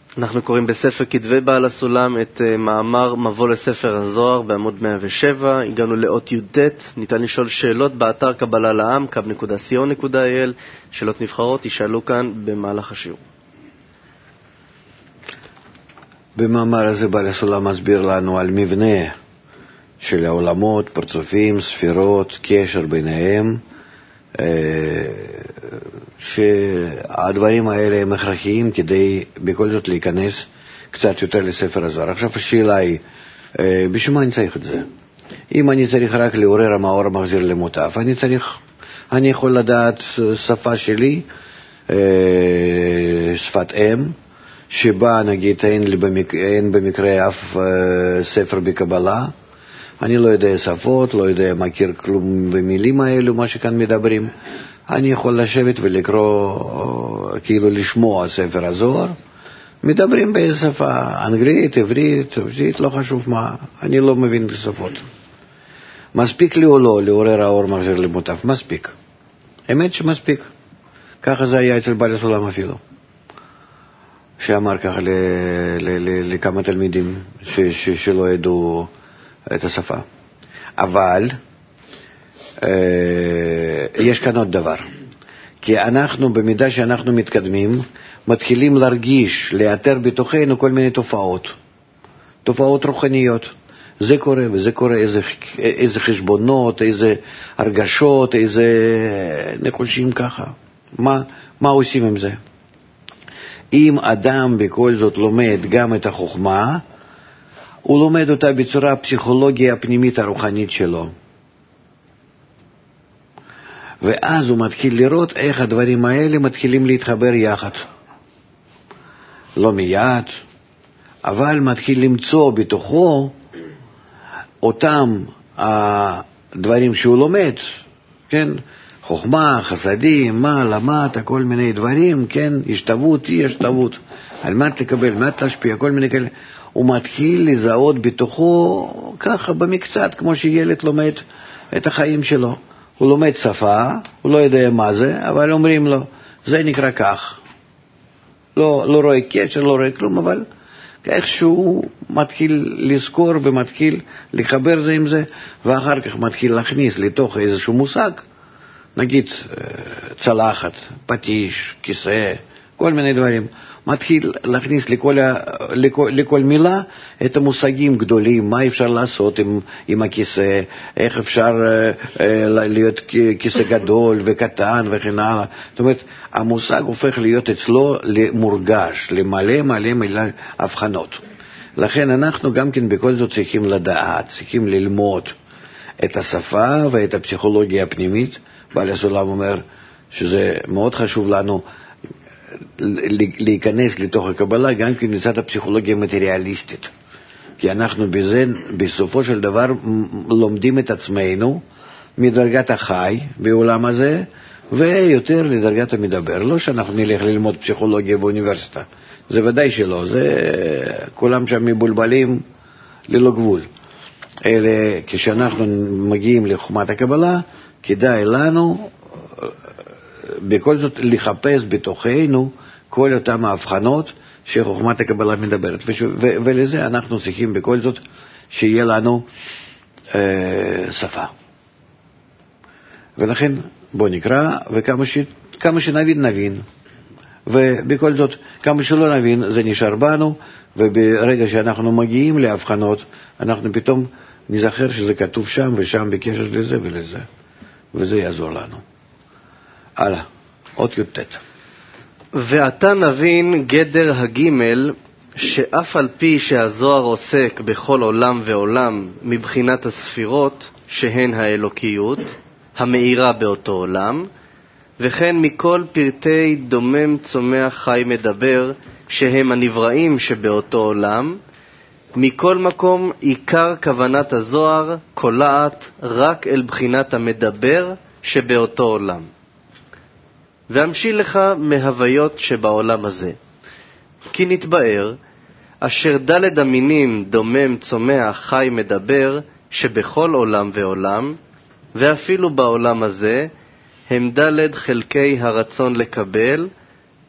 אנחנו קוראים בספר כתבי בעל הסולם את מאמר מבוא לספר הזוהר בעמוד 107. הגענו לאות י"ט. ניתן לשאול שאלות באתר קבלה לעם, kab.co.il. שאלות נבחרות ישאלו כאן במהלך השיעור. במאמר הזה בעל הסולם מסביר לנו על מבנה של העולמות, פרצופים, ספירות, קשר ביניהם, שהדברים האלה הם הכרחיים כדי בכל זאת להיכנס קצת יותר לספר הזוהר. עכשיו השאלה היא, בשביל מה אני צריך את זה? אם אני צריך רק לעורר המאור המחזיר למוטב, אני יכול לדעת שפה שלי, שפת אם, שבה נגיד אין במקרה אף ספר בקבלה, אני לא יודע שפות, לא יודע מכיר כלום במילים האלו, מה שכאן מדברים. אני יכול לשבת ולקרוא, כאילו לשמוע ספר הזוהר. מדברים באיזו שפה, אנגלית, עברית, רוסית, לא חשוב מה, אני לא מבין בשפות. מספיק לי או לא לעורר האור מחזיר למוטב? מספיק. האמת שמספיק. ככה זה היה אצל בעל הסולם אפילו. שאמר ככה לכמה תלמידים שלא ידעו את השפה. אבל יש כאן עוד דבר. כי אנחנו, במידה שאנחנו מתקדמים, מתחילים להרגיש, לאתר בתוכנו כל מיני תופעות רוחניות. זה קורה וזה קורה, איזה חשבונות, איזה הרגשות, איזה נחושים ככה. מה עושים עם זה? אם אדם בכל זאת לומד גם את החוכמה, הוא לומד אותה בצורה הפסיכולוגיה הפנימית הרוחנית שלו. ואז הוא מתחיל לראות איך הדברים האלה מתחילים להתחבר יחד. לא מיד, אבל מתחיל למצוא בתוכו אותם הדברים שהוא לומד, כן? חוכמה, חסדים, מה, למד, כל מיני דברים, כן? השתוות, היא השתוות. על מה תקבל, מה תשפיע, כל מיני כאלה. הוא מתחיל לזהות בתוכו ככה במקצת, כמו שילד לומד את החיים שלו. הוא לומד שפה, הוא לא יודע מה זה, אבל אומרים לו, זה נקרא כך. לא רואה קשר, לא רואה כלום, אבל איכשהו מתחיל לזכור ומתחיל לחבר זה עם זה, ואחר כך מתחיל להכניס לתוך איזשהו מושג, נגיד צלחת, פטיש, כיסא, כל מיני דברים. מתחיל להכניס לכל מילה את המושגים גדולים, מה אפשר לעשות עם הכיסא, איך אפשר להיות כיסא גדול וקטן וכן הלאה. זאת אומרת, המושג הופך להיות אצלו למורגש, למלא הבחנות. לכן אנחנו גם כן בכל זאת צריכים לדעת, צריכים ללמוד את השפה ואת הפסיכולוגיה הפנימית. בעל הסולם אומר שזה מאוד חשוב לנו להיכנס לתוך הקבלה גם כן מצד הפסיכולוגיה המטריאליסטית, כי אנחנו בזה בסופו של דבר לומדים את עצמנו מדרגת החי בעולם הזה ויותר לדרגת המדבר. לא שאנחנו נלך ללמוד פסיכולוגיה באוניברסיטה, זה ודאי שלא, זה כולם שם מבולבלים ללא גבול. אלא כשאנחנו מגיעים לחוכמת הקבלה, כדאי לנו בכל זאת לחפש בתוכנו כל אותם ההבחנות שחוכמת הקבלה מדברת, ולזה אנחנו צריכים בכל זאת שיהיה לנו שפה. ולכן בוא נקרא, וכמה שנבין, ובכל זאת כמה שלא נבין זה נשאר בנו, וברגע שאנחנו מגיעים להבחנות אנחנו פתאום נזכר שזה כתוב שם ושם בקשר לזה ולזה, וזה יעזור לנו. הלאה, אות י"ט. ואתה נבין גדר הגימל, שאף על פי שהזוהר עוסק בכל עולם ועולם מבחינת הספירות, שהן האלוקיות, המאירה באותו עולם, וכן מכל פרטי דומם צומח חי מדבר, שהם הנבראים שבאותו עולם, מכל מקום עיקר כוונת הזוהר קולעת רק אל בחינת המדבר שבאותו עולם. והמשיא לך מהוויות שבעולם הזה. כי נתבאר, אשר ד' המינים דומם צומח חי מדבר, שבכל עולם ועולם, ואפילו בעולם הזה, הם ד' חלקי הרצון לקבל,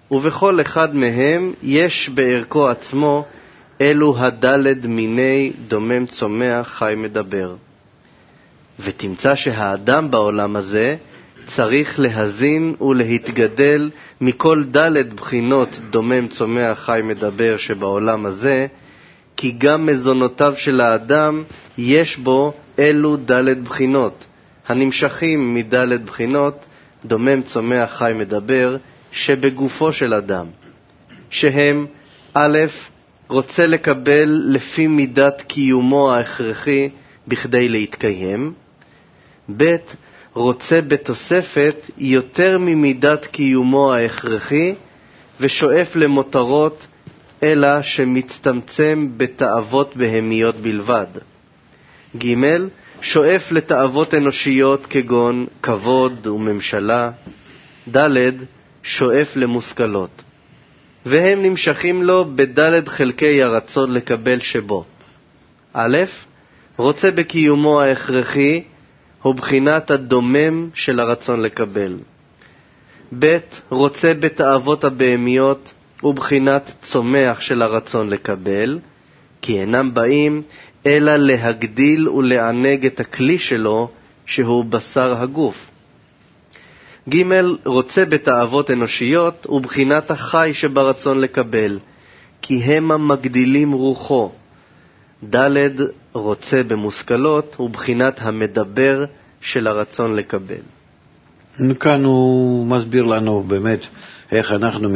ובכל אחד מהם יש בערכו עצמו אלו הדלת מיני דומם צומח חי מדבר. ותמצא שהאדם בעולם הזה צריך להזין ולהתגדל מכל דלת בחינות דומם צומח חי מדבר שבעולם הזה, כי גם מזונותיו של האדם יש בו אלו דלת בחינות, הנמשכים מדלת בחינות דומם צומח חי מדבר שבגופו של אדם, שהם א', רוצה לקבל לפי מידת קיומו ההכרחי בכדי להתקיים, ב', רוצה בתוספת יותר ממידת קיומו ההכרחי ושואף למותרות אלא שמצטמצם בתאוות בהמיות בלבד. ג', שואף לתאוות אנושיות כגון כבוד וממשלה. ד', שואף למושכלות. והם נמשכים לו בדלת חלקי הרצון לקבל שבו. א', רוצה בקיומו ההכרחי הוא בחינת הדומם של הרצון לקבל. ב', רוצה בתאוות הבהמיות ובחינת צומח של הרצון לקבל, כי אינם באים אלא להגדיל ולענג את הכלי שלו שהוא בשר הגוף. ג', רוצה בתאוות אנושיות ובחינת החי שברצון לקבל, כי הם המגדילים רוחו. ד', רוצה במושכלות ובחינת המדבר של הרצון לקבל. כאן הוא מסביר לנו באמת איך אנחנו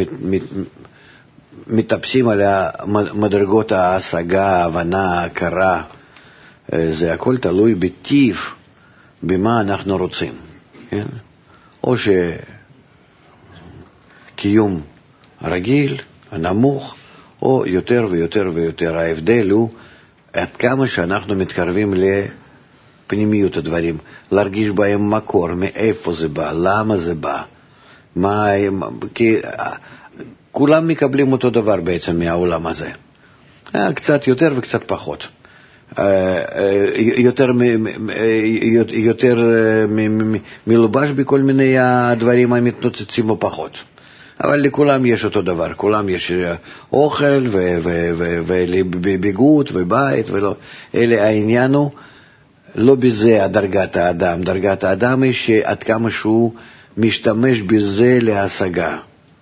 מטפסים על מדרגות ההשגה, ההבנה, ההכרה. זה הכל תלוי בטיב, במה אנחנו רוצים. כן? או שקיום הרגיל, הנמוך, או יותר ויותר ויותר. ההבדל הוא עד כמה שאנחנו מתקרבים לפנימיות הדברים, להרגיש בהם מקור, מאיפה זה בא, למה זה בא, כי כולם מקבלים אותו דבר בעצם מהעולם הזה. קצת יותר וקצת פחות. יותר מלובש בכל מיני הדברים המתנוצצים או פחות. אבל לכולם יש אותו דבר, כולם יש אוכל וביגוד ובית, אלה העניין הוא, לא בזה דרגת האדם. דרגת האדם היא שעד כמה שהוא משתמש בזה להשגה.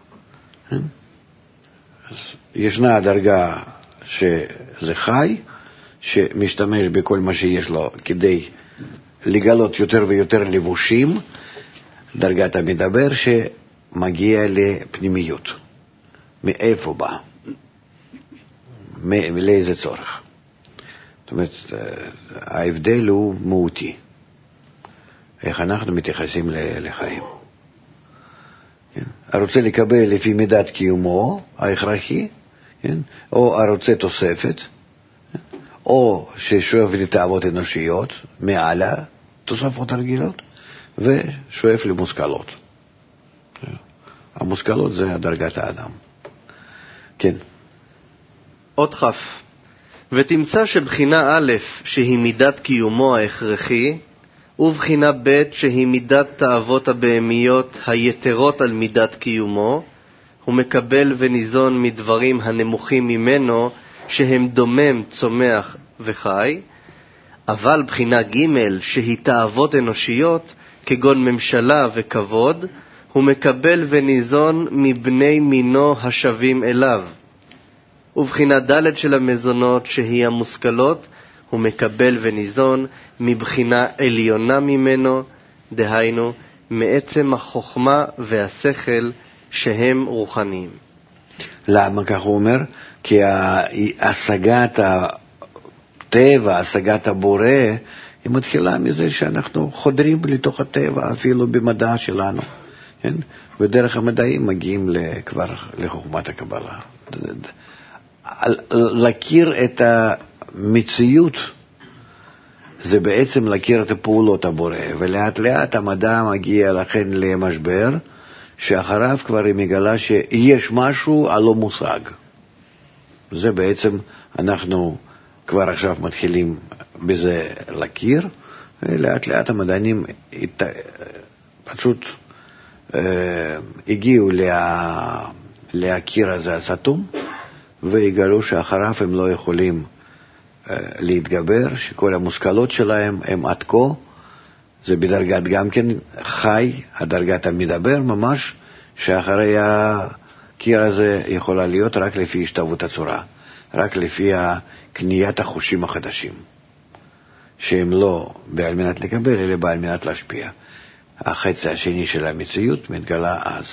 ישנה דרגה שזה חי, שמשתמש בכל מה שיש לו כדי לגלות יותר ויותר לבושים. דרגת המדבר שמגיע לפנימיות. מאיפה בא? לאיזה צורך? זאת אומרת, ההבדל הוא מהותי. איך אנחנו מתייחסים לחיים. הרוצה לקבל לפי מידת קיומו ההכרחי, או הרוצה תוספת, או ששואף לתאוות אנושיות מעל התוספות הרגילות, ושואף למושכלות. המושכלות זה דרגת האדם. כן. עוד כף. ותמצא שבחינה א' שהיא מידת קיומו ההכרחי, ובחינה ב' שהיא מידת תאוות הבהמיות היתרות על מידת קיומו, הוא מקבל וניזון מדברים הנמוכים ממנו שהם דומם, צומח וחי. אבל בחינה ג' שהיא תאוות אנושיות כגון ממשלה וכבוד, הוא מקבל וניזון מבני מינו השווים אליו. ובחינה ד' של המזונות שהיא המושכלות, הוא מקבל וניזון מבחינה עליונה ממנו, דהיינו מעצם החוכמה והשכל שהם רוחניים. למה כך הוא אומר? כי השגת הטבע, השגת הבורא, היא מתחילה מזה שאנחנו חודרים לתוך הטבע, אפילו במדע שלנו. כן? ודרך המדעים מגיעים כבר לחוכמת הקבלה. להכיר את המציאות זה בעצם להכיר את הפעולות הבורא, ולאט לאט המדע מגיע לכן למשבר, שאחריו כבר היא מגלה שיש משהו הלא מושג. זה בעצם אנחנו כבר עכשיו מתחילים בזה להכיר, ולאט לאט המדענים פשוט הגיעו לקיר הזה הסתום, ויגלו שאחריו הם לא יכולים להתגבר, שכל המושכלות שלהם הם עד כה, זה בדרגת גם כן חי, הדרגת המדבר ממש, שאחרי הקיר הזה יכולה להיות רק לפי השתוות הצורה, רק לפי קניית החושים החדשים, שהם לא בעל מנת לקבל, אלא בעל מנת להשפיע. החצי השני של המציאות מתגלה אז.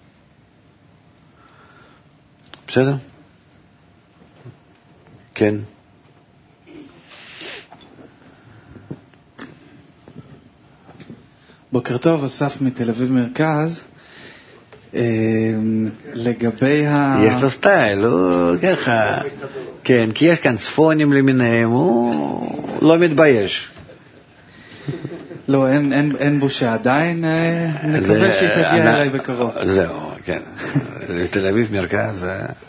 בסדר? כן. בוקר טוב, אסף מתל אביב מרכז. לגבי יש לו סטייל, הוא ככה. כן, כי יש כאן צפונים למיניהם, הוא לא מתבייש. לא, אין בושה עדיין, נקווה שהיא תגיע אליי בקרוב. זהו, כן. תל אביב מרכז.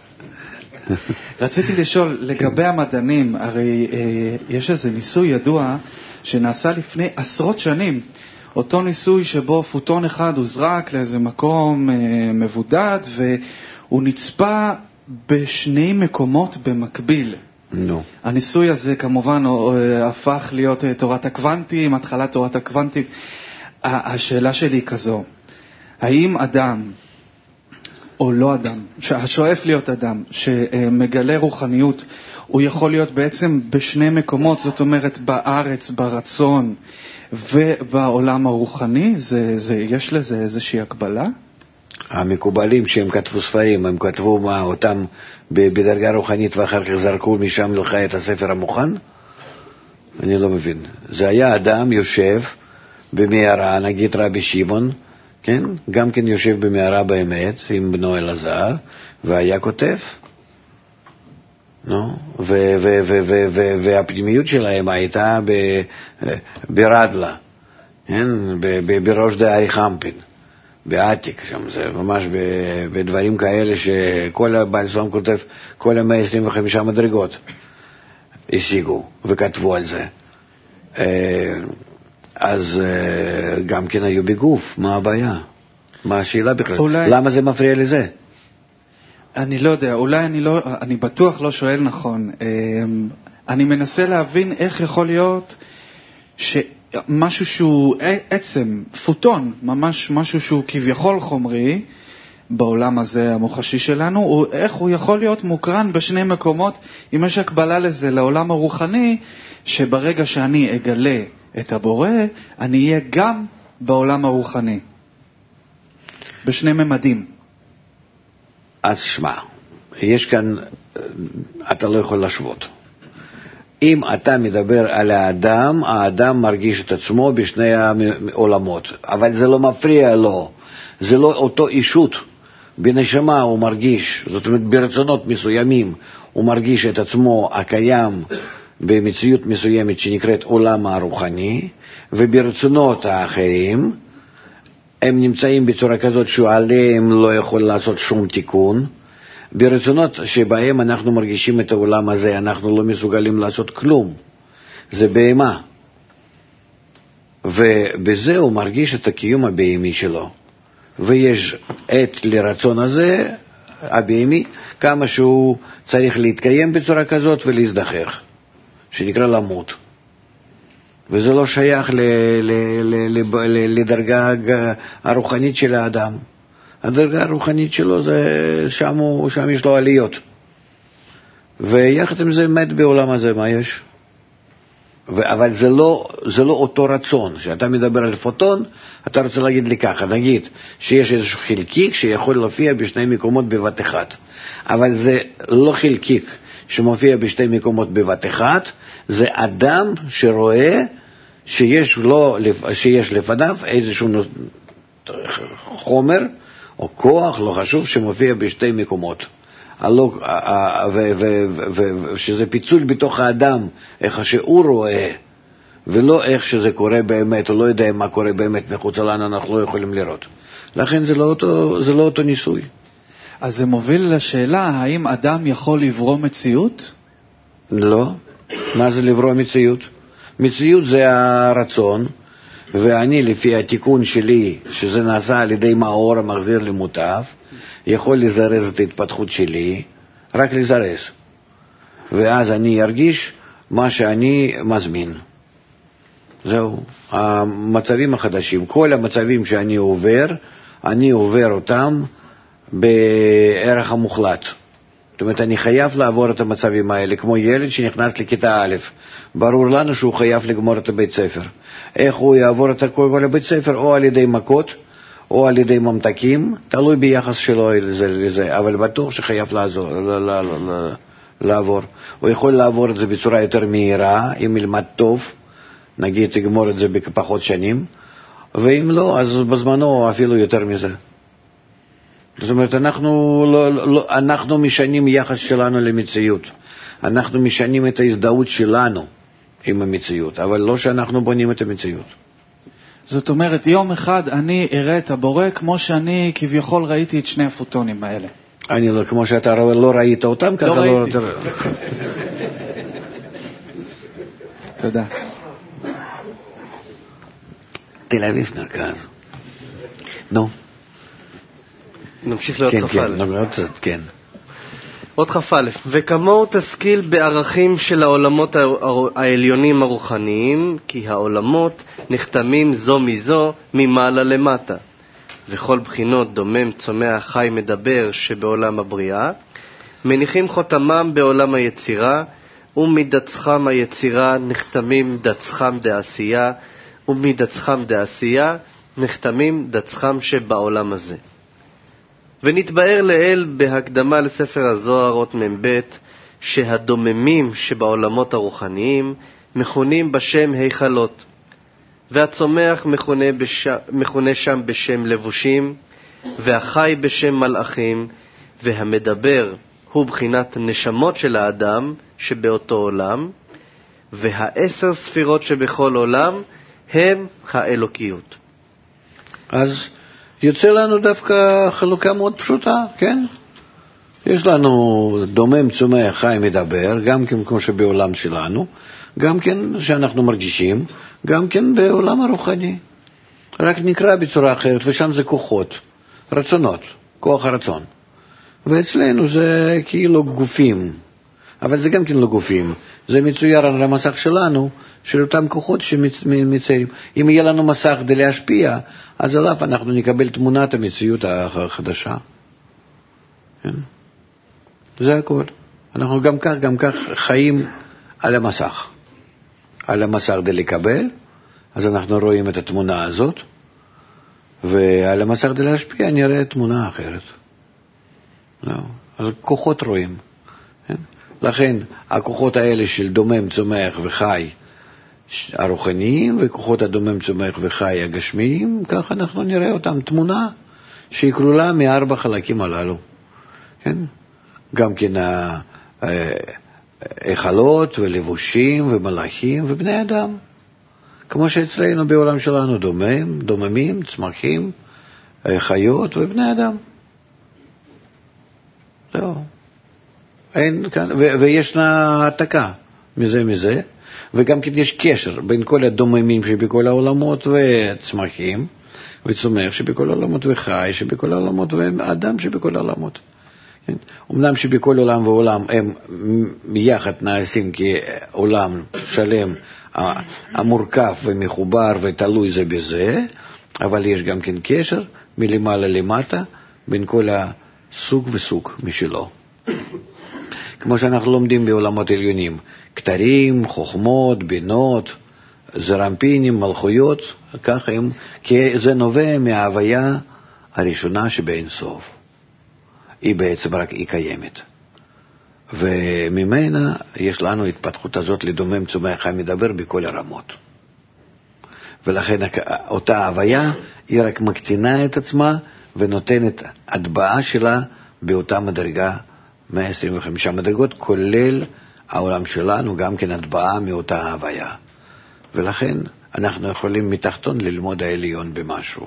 רציתי לשאול, לגבי המדענים, הרי יש איזה ניסוי ידוע שנעשה לפני עשרות שנים, אותו ניסוי שבו פוטון אחד הוזרק לאיזה מקום מבודד, והוא נצפה בשני מקומות במקביל. נו. הניסוי הזה כמובן הפך להיות תורת הקוונטים, התחלת תורת הקוונטים. השאלה שלי היא כזו, האם אדם או לא אדם, השואף להיות אדם, שמגלה רוחניות, הוא יכול להיות בעצם בשני מקומות, זאת אומרת בארץ, ברצון ובעולם הרוחני? יש לזה איזושהי הקבלה? המקובלים שהם כתבו ספרים, הם כתבו אותם בדרגה רוחנית ואחר כך זרקו משם לך את הספר המוכן? אני לא מבין. זה היה אדם יושב במערה, נגיד רבי שמעון, כן? גם כן יושב במערה באמת עם בנו אלעזר, והיה כותב. והפנימיות שלהם הייתה ברדלה, כן? בראש דארי חמפין, בעתיק, שם זה ממש בדברים כאלה שכל הבעל סולם כותב, כל 125 מדרגות השיגו וכתבו על זה. אז גם כן היו בגוף, מה הבעיה? מה השאלה בכלל? למה זה מפריע לזה? אני לא יודע, אולי אני בטוח לא שואל נכון. אני מנסה להבין איך יכול להיות שמשהו שהוא עצם, פוטון, ממש משהו שהוא כביכול חומרי, בעולם הזה המוחשי שלנו, איך הוא יכול להיות מוקרן בשני מקומות, אם יש הקבלה לזה לעולם הרוחני, שברגע שאני אגלה את הבורא, אני אהיה גם בעולם הרוחני, בשני ממדים. אז שמע, יש כאן, אתה לא יכול להשוות. אם אתה מדבר על האדם, האדם מרגיש את עצמו בשני העולמות, אבל זה לא מפריע לו, זה לא אותו אישות. בנשמה הוא מרגיש, זאת אומרת ברצונות מסוימים, הוא מרגיש את עצמו הקיים במציאות מסוימת שנקראת עולם הרוחני, וברצונות האחרים הם נמצאים בצורה כזאת שעליהם לא יכול לעשות שום תיקון. ברצונות שבהם אנחנו מרגישים את העולם הזה, אנחנו לא מסוגלים לעשות כלום. זה בהמה. ובזה הוא מרגיש את הקיום הבהמי שלו. ויש עת לרצון הזה, הבהמי, כמה שהוא צריך להתקיים בצורה כזאת ולהזדחך, שנקרא למות. וזה לא שייך לדרגה הרוחנית של האדם. הדרגה הרוחנית שלו זה שם יש לו עליות. ויחד עם זה מת בעולם הזה, מה יש? אבל זה לא אותו רצון. כשאתה מדבר על פוטון, אתה רוצה להגיד לי ככה, נגיד שיש איזשהו חלקיק שיכול להופיע בשני מקומות בבת אחת. אבל זה לא חלקיק שמופיע בשני מקומות בבת אחת, זה אדם שרואה שיש לפניו איזשהו חומר או כוח, לא חשוב, שמופיע בשתי מקומות. שזה פיצול בתוך האדם, איך שהוא רואה, ולא איך שזה קורה באמת, או לא יודע מה קורה באמת מחוץ לנו, אנחנו לא יכולים לראות. לכן זה לא אותו ניסוי. אז זה מוביל לשאלה, האם אדם יכול לברוא מציאות? לא. מה זה לברוא מציאות? מציאות זה הרצון, ואני לפי התיקון שלי, שזה נעשה על ידי מאור המחזיר למוטב, יכול לזרז את ההתפתחות שלי, רק לזרז. ואז אני ארגיש מה שאני מזמין. זהו, המצבים החדשים, כל המצבים שאני עובר אותם בערך המוחלט. זאת אומרת, אני חייב לעבור את המצבים האלה, כמו ילד שנכנס לכיתה א', ברור לנו שהוא חייב לגמור את הבית ספר. איך הוא יעבור את כל הבית ספר? או על ידי מכות, או על ידי ממתקים, תלוי ביחס שלו לזה, אבל בטוח שחייב לעבור. הוא יכול לעבור את זה בצורה יותר מהירה, אם ילמד טוב, נגיד תגמור את זה בפחות שנים, ואם לא, אז בזמנו אפילו יותר מזה. זאת אומרת, אנחנו משנים יחס שלנו למציאות. אנחנו משנים את ההזדהות שלנו עם המציאות, אבל לא שאנחנו בונים את המציאות. זאת אומרת, יום אחד אני אראה את הבורא כמו שאני כביכול ראיתי את שני הפוטונים האלה. אני לא, כמו שאתה לא ראית אותם, ככה לא ראיתי. תודה. תל אביב מרכז. נו. נמשיך להיות כ"א. כן. עוד כ"א. וכמוהו תשכיל בערכים של העולמות העליונים הרוחניים, כי העולמות נחתמים זו מזו ממעלה למטה. וכל בחינות דומם, צומח, חי, מדבר שבעולם הבריאה, מניחים חותמם בעולם היצירה, ומדצחם היצירה נחתמים דצחם דעשייה, ומדצחם דעשייה נחתמים דצחם שבעולם הזה. ונתבאר לאל בהקדמה לספר הזוהר אות מ"ב שהדוממים שבעולמות הרוחניים מכונים בשם היכלות, והצומח מכונה שם בשם לבושים, והחי בשם מלאכים, והמדבר הוא בחינת נשמות של האדם שבאותו עולם, והעשר ספירות שבכל עולם הן האלוקיות. אז יוצא לנו דווקא חלוקה מאוד פשוטה, כן? יש לנו דומם, צומח, חי, מדבר, גם כן כמו שבעולם שלנו, גם כן שאנחנו מרגישים, גם כן בעולם הרוחני. רק נקרא בצורה אחרת, ושם זה כוחות, רצונות, כוח הרצון. ואצלנו זה כאילו גופים, אבל זה גם כן לא גופים. זה מצויר על המסך שלנו, של אותם כוחות שמציירים. אם יהיה לנו מסך כדי להשפיע, אז עליו אנחנו נקבל תמונת המציאות החדשה. כן? זה הכל. אנחנו גם כך חיים על המסך. על המסך כדי לקבל, אז אנחנו רואים את התמונה הזאת, ועל המסך כדי להשפיע נראה תמונה אחרת. לא. אז כוחות רואים. כן? לכן הכוחות האלה של דומם, צומח וחי הרוחניים, וכוחות הדומם, צומח וחי הגשמיים, כך אנחנו נראה אותם תמונה שהיא כלולה מארבע חלקים הללו. כן? גם כן היכלות ולבושים ומלאכים ובני אדם. כמו שאצלנו בעולם שלנו דוממים, צמחים, חיות ובני אדם. זהו. אין כאן, וישנה העתקה מזה, וגם כן יש קשר בין כל הדוממים שבכל העולמות וצמחים וצומח שבכל העולמות וחי שבכל העולמות ואדם שבכל העולמות. כן? אמנם שבכל עולם ועולם הם יחד נעשים כעולם שלם המורכב ומחובר ותלוי זה בזה, אבל יש גם כן קשר מלמעלה למטה בין כל הסוג וסוג משלו. כמו שאנחנו לומדים בעולמות עליונים, כתרים, חוכמות, בינות, זרמפינים, מלכויות, ככה הם, כי זה נובע מההוויה הראשונה שבאין סוף. היא בעצם רק היא קיימת. וממנה יש לנו התפתחות הזאת לדומם, צומח, חי, מדבר בכל הרמות. ולכן אותה הוויה היא רק מקטינה את עצמה ונותנת הטבעה שלה באותה מדרגה, 125 מדרגות, כולל העולם שלנו, גם כן הטבעה מאותה הוויה. ולכן אנחנו יכולים מתחתון ללמוד העליון במשהו.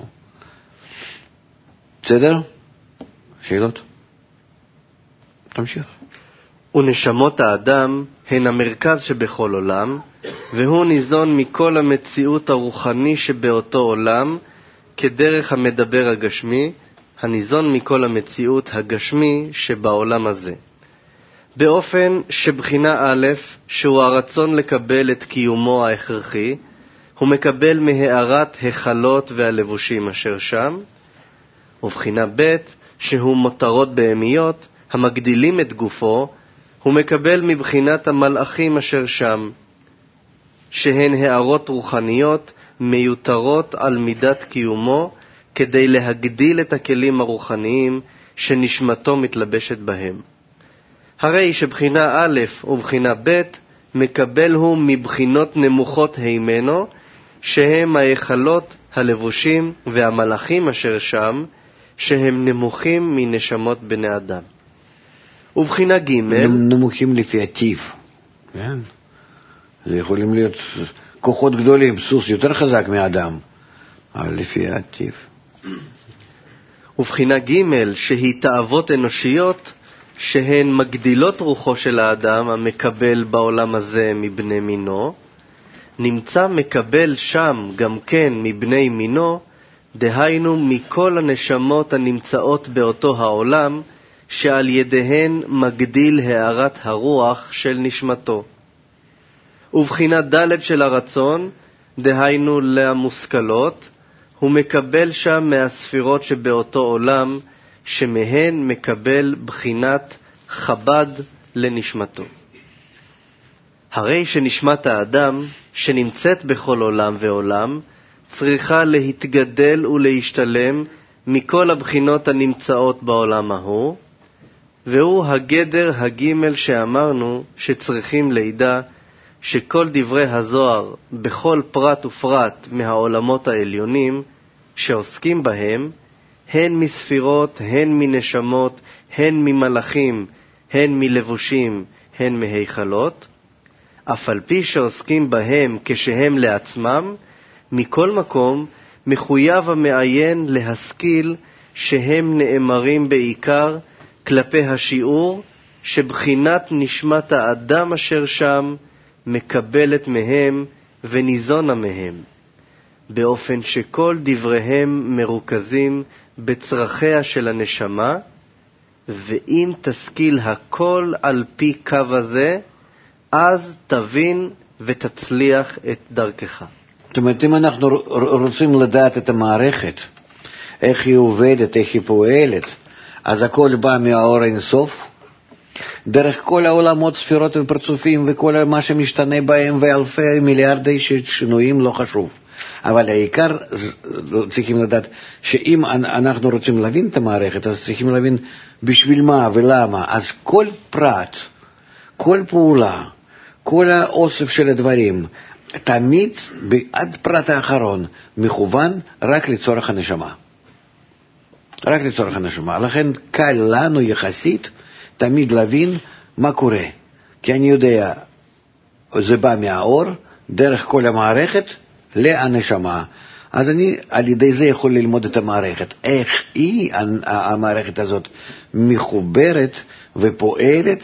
בסדר? שאלות? תמשיך. ונשמות האדם הן המרכז שבכל עולם, והוא ניזון מכל המציאות הרוחני שבאותו עולם, כדרך המדבר הגשמי, הניזון מכל המציאות הגשמי שבעולם הזה. באופן שבחינה א', שהוא הרצון לקבל את קיומו ההכרחי, הוא מקבל מהארת החלות והלבושים אשר שם, ובחינה ב', שהוא מותרות בהמיות, המגדילים את גופו, הוא מקבל מבחינת המלאכים אשר שם, שהן הערות רוחניות מיותרות על מידת קיומו, כדי להגדיל את הכלים הרוחניים שנשמתו מתלבשת בהם. הרי שבחינה א' ובחינה ב' מקבל הוא מבחינות נמוכות הימנו, שהם ההיכלות, הלבושים והמלאכים אשר שם, שהם נמוכים מנשמות בני אדם. ובחינה ג' נמוכים לפי הטיב. כן? זה יכולים להיות כוחות גדולים, סוס יותר חזק מאדם, אבל לפי הטיב. ובחינה ג' שהיא תאוות אנושיות, שהן מגדילות רוחו של האדם המקבל בעולם הזה מבני מינו, נמצא מקבל שם גם כן מבני מינו, דהיינו מכל הנשמות הנמצאות באותו העולם, שעל ידיהן מגדיל הערת הרוח של נשמתו. ובחינה ד' של הרצון, דהיינו למושכלות, הוא מקבל שם מהספירות שבאותו עולם, שמהן מקבל בחינת חב"ד לנשמתו. הרי שנשמת האדם, שנמצאת בכל עולם ועולם, צריכה להתגדל ולהשתלם מכל הבחינות הנמצאות בעולם ההוא, והוא הגדר הג' שאמרנו שצריכים לידע שכל דברי הזוהר בכל פרט ופרט מהעולמות העליונים שעוסקים בהם, הן מספירות, הן מנשמות, הן ממלאכים, הן מלבושים, הן מהיכלות, אף על פי שעוסקים בהם כשהם לעצמם, מכל מקום מחויב המעיין להשכיל שהם נאמרים בעיקר כלפי השיעור שבחינת נשמת האדם אשר שם מקבלת מהם וניזונה מהם, באופן שכל דבריהם מרוכזים בצרכיה של הנשמה, ואם תשכיל הכל על פי קו הזה, אז תבין ותצליח את דרכך. זאת אומרת, אם אנחנו רוצים לדעת את המערכת, איך היא עובדת, איך היא פועלת, אז הכל בא מהאור אינסוף, דרך כל העולמות, ספירות ופרצופים וכל מה שמשתנה בהם, ואלפי מיליארדי שינויים, לא חשוב. אבל העיקר צריכים לדעת שאם אנחנו רוצים להבין את המערכת, אז צריכים להבין בשביל מה ולמה. אז כל פרט, כל פעולה, כל האוסף של הדברים, תמיד עד פרט האחרון מכוון רק לצורך הנשמה. רק לצורך הנשמה. לכן קל לנו יחסית תמיד להבין מה קורה. כי אני יודע, זה בא מהאור, דרך כל המערכת, להנשמה. אז אני על ידי זה יכול ללמוד את המערכת. איך היא, המערכת הזאת, מחוברת ופועלת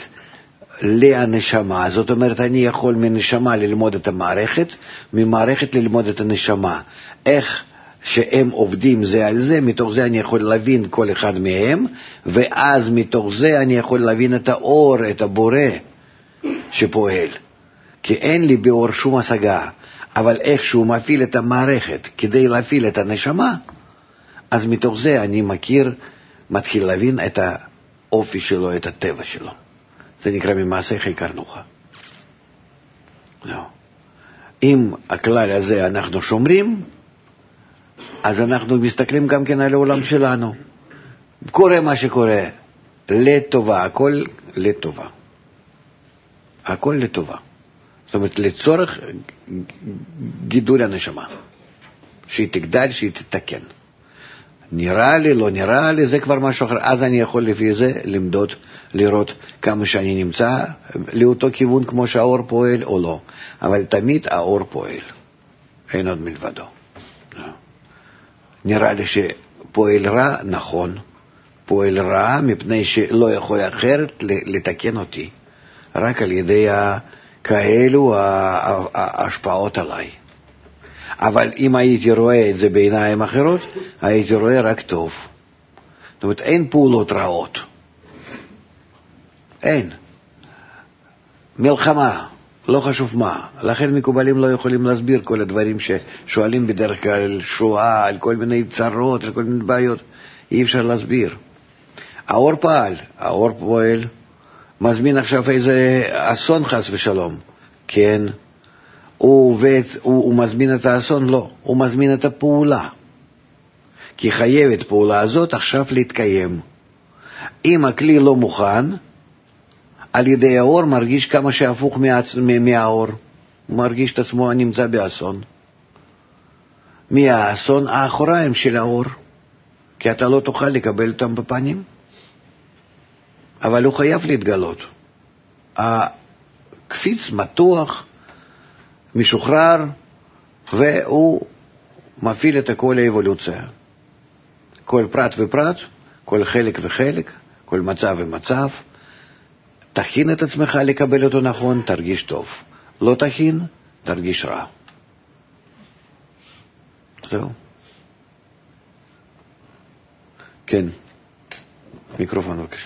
להנשמה. זאת אומרת, אני יכול מנשמה ללמוד את המערכת, ממערכת ללמוד את הנשמה. איך שהם עובדים זה על זה, מתוך זה אני יכול להבין כל אחד מהם, ואז מתוך זה אני יכול להבין את האור, את הבורא שפועל. כי אין לי באור שום השגה, אבל איך שהוא מפעיל את המערכת כדי להפעיל את הנשמה, אז מתוך זה אני מתחיל להבין את האופי שלו, את הטבע שלו. זה נקרא ממעשיך הכרנוך. אם הכלל הזה אנחנו שומרים, אז אנחנו מסתכלים גם כן על העולם שלנו. קורה מה שקורה, לטובה, הכל לטובה. הכל לטובה. זאת אומרת, לצורך גידול הנשמה. שהיא תגדל, שהיא תתקן. נראה לי, לא נראה לי, זה כבר משהו אחר. אז אני יכול לפי זה למדוד, לראות כמה שאני נמצא לאותו כיוון כמו שהאור פועל או לא. אבל תמיד האור פועל. אין עוד מלבדו. נראה לי שפועל רע, נכון. פועל רע מפני שלא יכול אחרת לתקן אותי. רק על ידי כאלו ההשפעות עליי. אבל אם הייתי רואה את זה בעיניים אחרות, הייתי רואה רק טוב. זאת אומרת, אין פעולות רעות. אין. מלחמה, לא חשוב מה. לכן מקובלים לא יכולים להסביר כל הדברים ששואלים בדרך כלל, שואה, על כל מיני צרות, על כל מיני בעיות. אי אפשר להסביר. האור פועל, מזמין עכשיו איזה אסון חס ושלום. כן. הוא מזמין את האסון? לא. הוא מזמין את הפעולה. כי חייבת פעולה הזאת עכשיו להתקיים. אם הכלי לא מוכן, על ידי האור מרגיש כמה שהפוך מהאור. הוא מרגיש את עצמו נמצא באסון. מהאסון האחוריים של האור. כי אתה לא תוכל לקבל אותם בפנים. אבל הוא חייב להתגלות. הקפיץ מתוח, משוחרר, והוא מפעיל את כל האבולוציה. כל פרט ופרט, כל חלק וחלק, כל מצב ומצב. תכין את עצמך לקבל אותו נכון, תרגיש טוב. לא תכין, תרגיש רע. זהו. כן. מיקרופון בבקשה.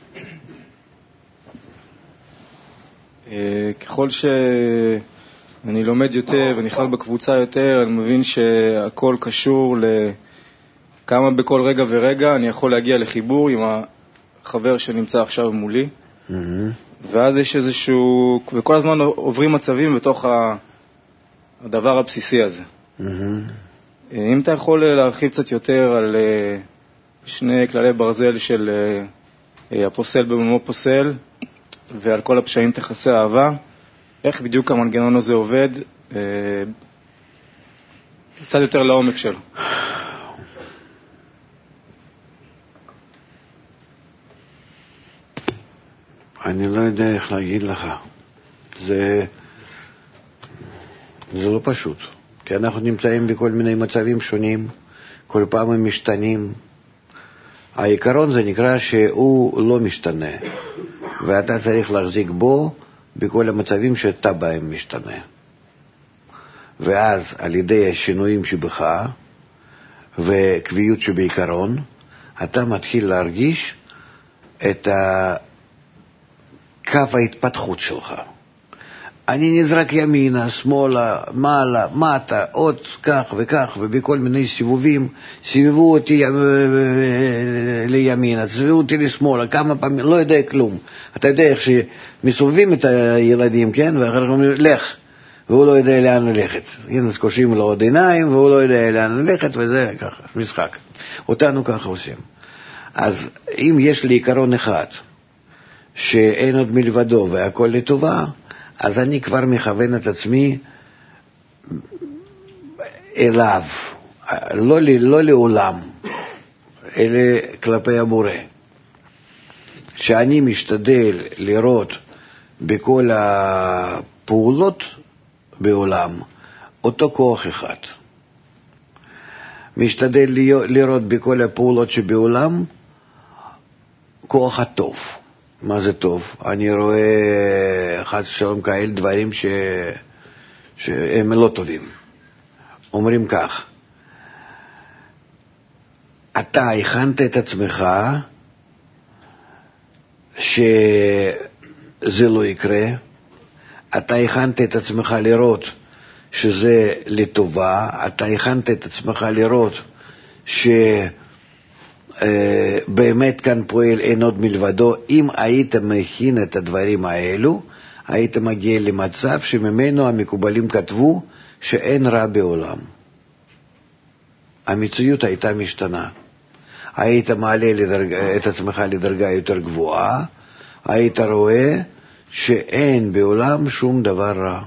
ככל שאני לומד יותר ונכלל בקבוצה יותר, אני מבין שהכל קשור לכמה בכל רגע ורגע אני יכול להגיע לחיבור עם החבר שנמצא עכשיו מולי. ואז יש איזשהו, וכל הזמן עוברים מצבים בתוך הדבר הבסיסי הזה. אם אתה יכול להרחיב קצת יותר על שני כללי ברזל של הפוסל במומו פוסל, ועל כל הפשעים תחסי אהבה, איך בדיוק המנגנון הזה עובד, קצת יותר לעומק שלו. אני לא יודע איך להגיד לך. זה לא פשוט. כי אנחנו נמצאים בכל מיני מצבים שונים, כל פעם הם משתנים. העיקרון זה נקרא שהוא לא משתנה, ואתה צריך להחזיק בו בכל המצבים שאתה בהם משתנה. ואז על ידי השינויים שבך וקביעות שבעיקרון, אתה מתחיל להרגיש את קו ההתפתחות שלך. אני נזרק ימינה, שמאלה, מעלה, מטה, עוד כך וכך, ובכל מיני סיבובים, סיבבו אותי לימינה, סיבבו אותי לשמאלה, כמה פעמים, לא יודע כלום. אתה יודע איך שמסובבים את הילדים, כן? ואחר כך אומרים, לך, והוא לא יודע לאן ללכת. הנה, קושרים לו עוד עיניים, והוא לא יודע לאן ללכת, וזה ככה, משחק. אותנו ככה עושים. אז אם יש לי עיקרון אחד, שאין עוד מלבדו והכל לטובה, אז אני כבר מכוון את עצמי אליו, לא לעולם, אלא כלפי הבורא. שאני משתדל לראות בכל הפעולות בעולם אותו כוח אחד. משתדל לראות בכל הפעולות שבעולם כוח הטוב. מה זה טוב? אני רואה חס ושלום כאלה דברים שהם לא טובים. אומרים כך, אתה הכנת את עצמך שזה לא יקרה, אתה הכנת את עצמך לראות שזה לטובה, אתה הכנת את עצמך לראות באמת כאן פועל אין עוד מלבדו. אם היית מכין את הדברים האלו, היית מגיע למצב שממנו המקובלים כתבו שאין רע בעולם. המציאות הייתה משתנה. היית מעלה את עצמך לדרגה יותר גבוהה, היית רואה שאין בעולם שום דבר רע.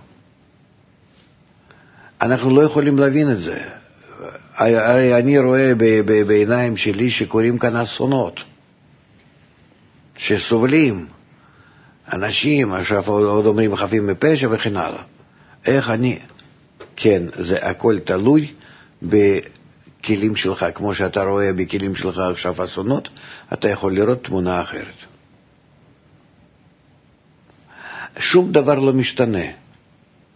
אנחנו לא יכולים להבין את זה. הרי אני רואה בעיניים שלי שקוראים כאן אסונות, שסובלים אנשים, עכשיו עוד אומרים חפים מפשע וכן הלאה. איך אני, כן, זה הכל תלוי בכלים שלך, כמו שאתה רואה בכלים שלך עכשיו אסונות, אתה יכול לראות תמונה אחרת. שום דבר לא משתנה,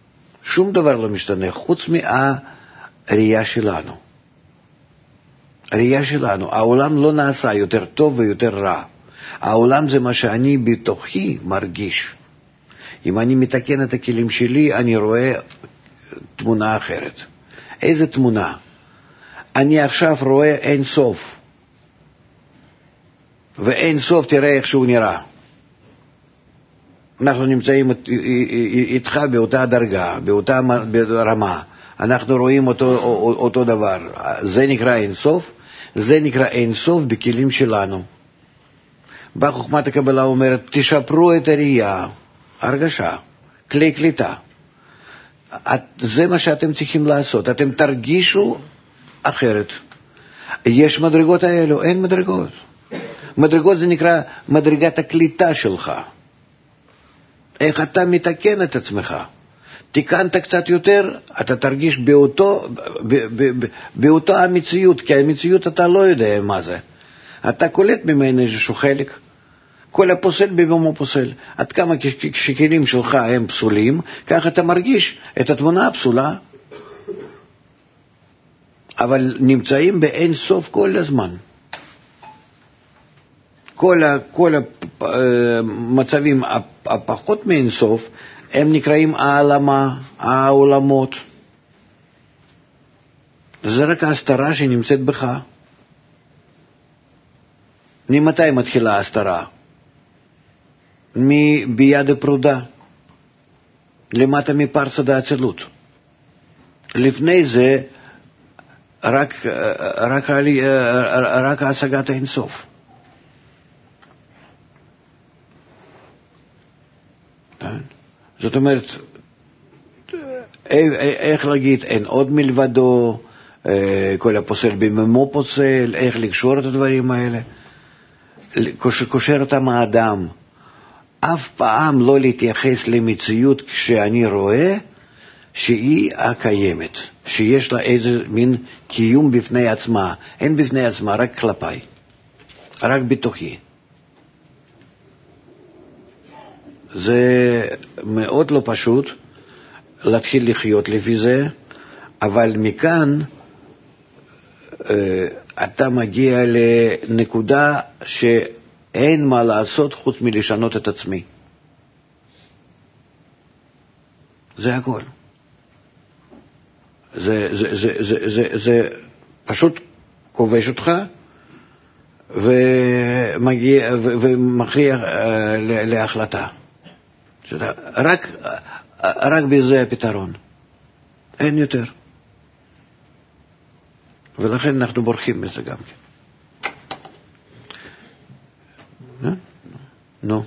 שום דבר לא משתנה, חוץ מהראייה שלנו. ראייה שלנו. העולם לא נעשה יותר טוב ויותר רע. העולם זה מה שאני בתוכי מרגיש. אם אני מתקן את הכלים שלי, אני רואה תמונה אחרת. איזה תמונה? אני עכשיו רואה אין סוף. ואין סוף תראה איך שהוא נראה. אנחנו נמצאים איתך באותה דרגה, באותה רמה. אנחנו רואים אותו דבר. זה נקרא אין סוף. זה נקרא אין סוף בכלים שלנו. בחוכמת הקבלה אומרת, תשפרו את הראייה, הרגשה, כלי קליטה. זה מה שאתם צריכים לעשות. אתם תרגישו אחרת. יש מדרגות האלו, אין מדרגות. מדרגות זה נקרא מדרגת הקליטה שלך. איך אתה מתקן את עצמך. תיקנת קצת יותר, אתה תרגיש באותו המציאות, כי המציאות אתה לא יודע מה זה. אתה קולט ממנו איזשהו חלק. כל הפוסל במומו פוסל. עד כמה כשכלים שלך הם פסולים, כך אתה מרגיש את התמונה הפסולה. אבל נמצאים באין סוף כל הזמן. כל המצבים הפחות מאין סוף, הם נקראים העולמות. זה רק ההסתרה שנמצאת בך. ממתי מתחילה ההסתרה? ביד הפרודה, למטה מפרסה דאצילות. לפני זה רק השגת האינסוף. זאת אומרת, איך להגיד, אין עוד מלבדו, כל הפוסל בממו פוסל, איך לקשור את הדברים האלה, קושר אותם האדם. אף פעם לא להתייחס למציאות כשאני רואה שהיא הקיימת, שיש לה איזה מין קיום בפני עצמה, אין בפני עצמה, רק כלפיי, רק בתוכי. זה מאוד לא פשוט להתחיל לחיות לפי זה, אבל מכאן אתה מגיע לנקודה שאין מה לעשות חוץ מלשנות את עצמי. זה הכל. זה פשוט כובש אותך ומכריע להחלטה. רק בזה הפתרון. אין יותר. ולכן אנחנו בורחים מזה גם כן. נו.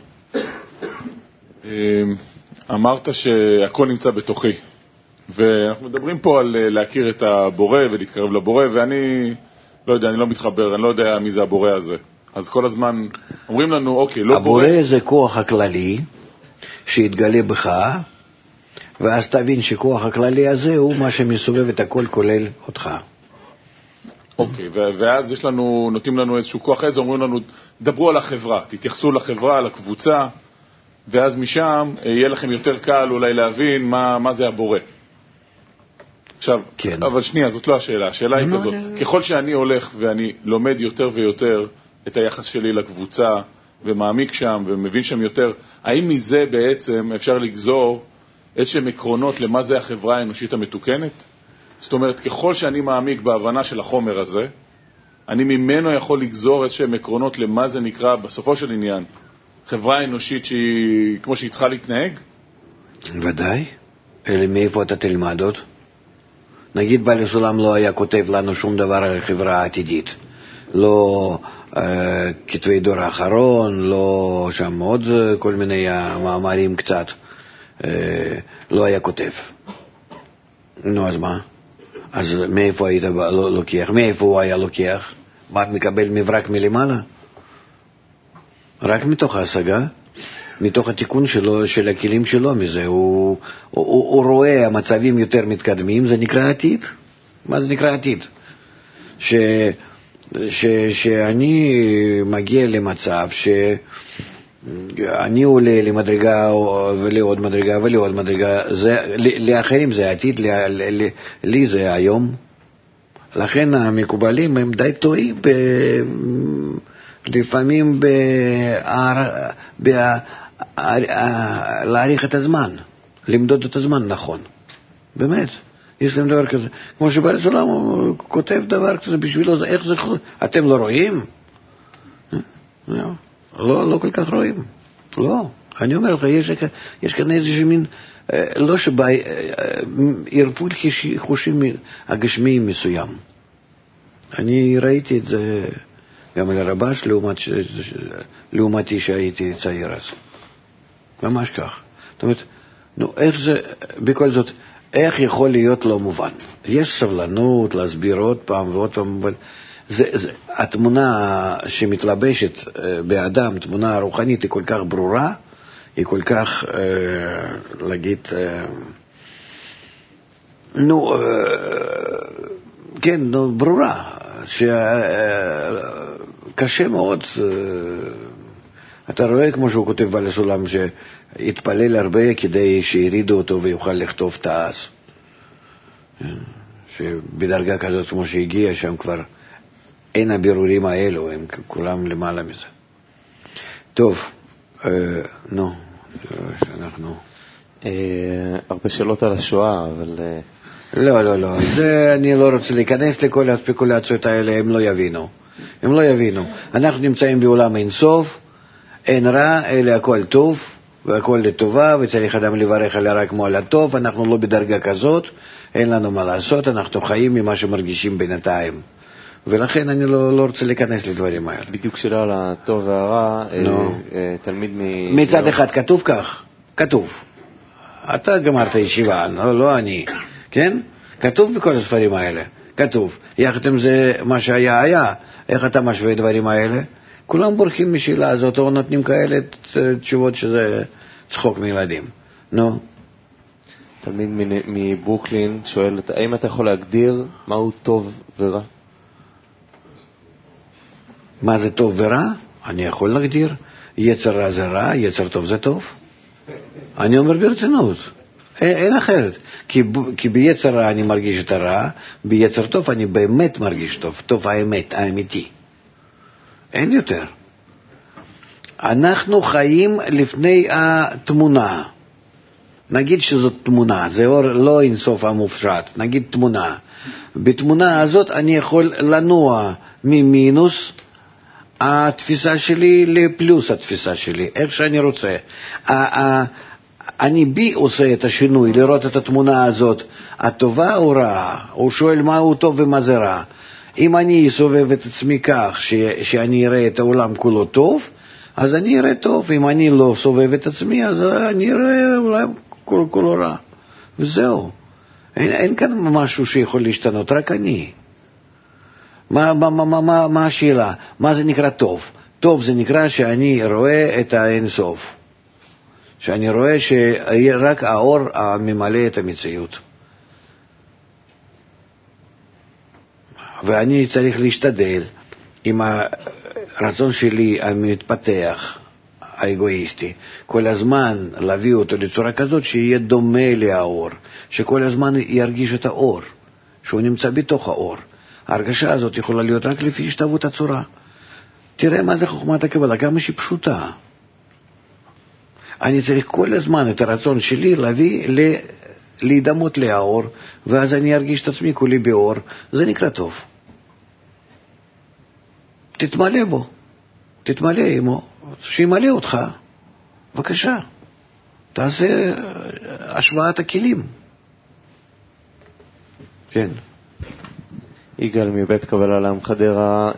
אמרת שהכל נמצא בתוכי. ואנחנו מדברים פה על להכיר את הבורא ולהתקרב לבורא, ואני לא יודע, אני לא מתחבר, אני לא יודע מי זה הבורא הזה. אז כל הזמן אומרים לנו, אוקיי, לא בורא. הבורא זה כוח הכללי שיתגלה בך, ואז תבין שכוח הכללי הזה הוא מה שמסובב את הכל כולל אותך. אוקיי, ואז יש לנו, נותנים לנו איזשהו כוח איזה, אומרים לנו, דברו על החברה, תתייחסו לחברה, על הקבוצה, ואז משם יהיה לכם יותר קל אולי להבין מה זה הבורא. עכשיו, כן. אבל שנייה, זאת לא השאלה. השאלה היא כזאת. ככל שאני הולך ואני לומד יותר ויותר את היחס שלי לקבוצה, ומעמיק שם ומבין שם יותר, האם מזה בעצם אפשר לגזור איזשהם עקרונות למה זה החברה האנושית המתוקנת? זאת אומרת, ככל שאני מעמיק בהבנה של החומר הזה, אני ממנו יכול לגזור איזשהם עקרונות למה זה נקרא בסופו של עניין חברה אנושית שהיא כמו שהיא צריכה להתנהג? ודאי. אלא מאיפה אתה תלמד עוד? נגיד בעל הסולם לא היה כותב לנו שום דבר על החברה העתידית. לא כתבי דור האחרון, לא שם עוד כל מיני מאמרים קצת. לא היה כותב. נו, אז מה? אז מאיפה היית לוקח? מאיפה הוא היה לוקח? מה מקבל מברק מלמעלה? רק מתוך ההשגה, מתוך התיקון שלו, של הכלים שלו, מזה הוא רואה המצבים יותר מתקדמים, זה נקרא עתיד. מה זה נקרא עתיד? שאני מגיע למצב שאני עולה למדרגה ולעוד מדרגה ולעוד מדרגה, לאחרים זה עתיד, לי זה היום. לכן המקובלים הם די טועים לפעמים להעריך את הזמן, למדוד את הזמן נכון. באמת, יש להם דבר כזה. כמו שבעל הסולם הוא כותב דבר כזה בשבילו, איך זה, אתם לא רואים? לא כל כך רואים. לא. אני אומר לך, יש כאן איזשהו מין, לא שבא, ערפול חושים הגשמיים מסוים. אני ראיתי את זה גם על הרבש, לעומתי שהייתי צעיר אז. ממש כך. זאת אומרת, נו, איך זה, בכל זאת, איך יכול להיות לא מובן? יש סבלנות להסביר עוד פעם ועוד פעם, אבל התמונה שמתלבשת באדם, תמונה רוחנית, היא כל כך ברורה, היא כל כך, להגיד, כן, ברורה, שקשה מאוד, אתה רואה כמו שהוא כותב בעל הסולם, שהתפלל הרבה כדי שירידו אותו ויוכל לכתוב תעש, שבדרגה כזאת כמו שהגיע שם כבר אין הבירורים האלו, הם כולם למעלה מזה. טוב, נו, שאנחנו... הרבה שאלות על השואה, אבל... לא, זה אני לא רוצה להיכנס לכל הספקולציות האלה, הם לא יבינו. אנחנו נמצאים בעולם אין סוף, אין רע, אלא הכל טוב, והכל לטובה, וצריך אדם לברך עליה רק כמו על הטוב, אנחנו לא בדרגה כזאת, אין לנו מה לעשות, אנחנו חיים ממה שמרגישים בינתיים. ולכן אני לא רוצה להיכנס לדברים האלה. בדיוק שאלה על הטוב והרע, תלמיד מצד אחד כתוב כך, כתוב. אתה גמרת ישיבה, לא אני, כן? כתוב בכל הספרים האלה, כתוב. יחד עם זה מה שהיה, איך אתה משווה דברים האלה? כולם בורחים משאלה הזאת, או נותנים כאלה תשובות שזה צחוק מילדים. נו. תלמיד מברוקלין שואל, האם אתה יכול להגדיר מהו טוב ורע? מה זה טוב ורע? אני יכול להגדיר. יצר רע זה רע, יצר טוב זה טוב. אני אומר ברצינות. אין אחרת. כי ביצר רע אני מרגיש את הרע, ביצר טוב אני באמת מרגיש טוב. טוב האמת, האמיתי. אין יותר. אנחנו חיים לפני התמונה. נגיד שזאת תמונה, זה אור לא אינסוף המופשט, נגיד תמונה. בתמונה הזאת אני יכול לנוע ממינוס התפיסה שלי לפלוס התפיסה שלי, איך שאני רוצה. אני בי עושה את השינוי, לראות את התמונה הזאת, הטובה או רעה, הוא שואל מהו טוב ומה זה רע. אם אני אסובב את עצמי כך שאני אראה את העולם כולו טוב, אז אני אראה טוב. אם אני לא סובב את עצמי, אז אני אראה אולי כולו רע. וזהו. אין כאן משהו שיכול להשתנות, רק אני. מה השאלה? מה זה נקרא טוב? טוב זה נקרא שאני רואה את האינסוף. שאני רואה שרק האור ממלא את המציאות. ואני צריך להשתדל עם הרצון שלי המתפתח, האגואיסטי, כל הזמן להביא אותו לצורה כזאת שיהיה דומה לאור, שכל הזמן ירגיש את האור, שהוא נמצא בתוך האור. ההרגשה הזאת יכולה להיות רק לפי השתוות הצורה. תראה מה זה חוכמת הקבלה, כמה שהיא פשוטה. אני צריך כל הזמן את הרצון שלי להביא להידמות לאור, ואז אני ארגיש את עצמי כולי באור. זה נקרא טוב. תתמלא בו, תתמלא עמו, שימלא אותך. בבקשה, תעשה השוואת הכלים. כן. יגאל מבית קבלה לעם חדרה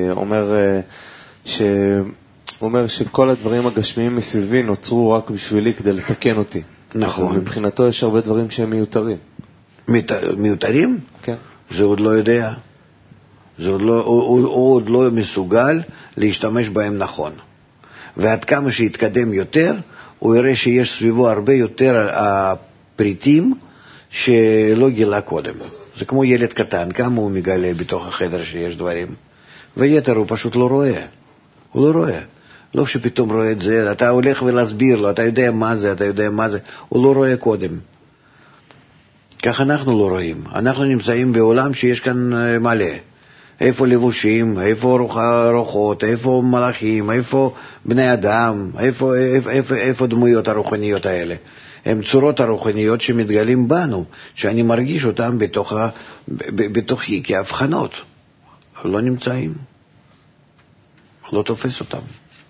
אומר שכל הדברים הגשמיים מסביבי נוצרו רק בשבילי כדי לתקן אותי. נכון. מבחינתו יש הרבה דברים שהם מיותרים. מיותרים? כן. זה עוד לא יודע. הוא עוד לא מסוגל להשתמש בהם נכון. ועד כמה שיתקדם יותר, הוא יראה שיש סביבו הרבה יותר הפריטים שלא גילה קודם. זה כמו ילד קטן, כמה הוא מגלה בתוך החדר שיש דברים. ויתר הוא פשוט לא רואה. הוא לא רואה. לא שפתאום רואה את זה, אתה הולך ולהסביר לו, אתה יודע מה זה, הוא לא רואה קודם. כך אנחנו לא רואים. אנחנו נמצאים בעולם שיש כאן מלא. איפה לבושים, איפה רוחות, איפה מלאכים, איפה בני אדם, איפה דמויות הרוחניות האלה. הן צורות הרוחניות שמתגלים בנו, שאני מרגיש אותן בתוכי כהבחנות. לא נמצאים. לא תופס אותם.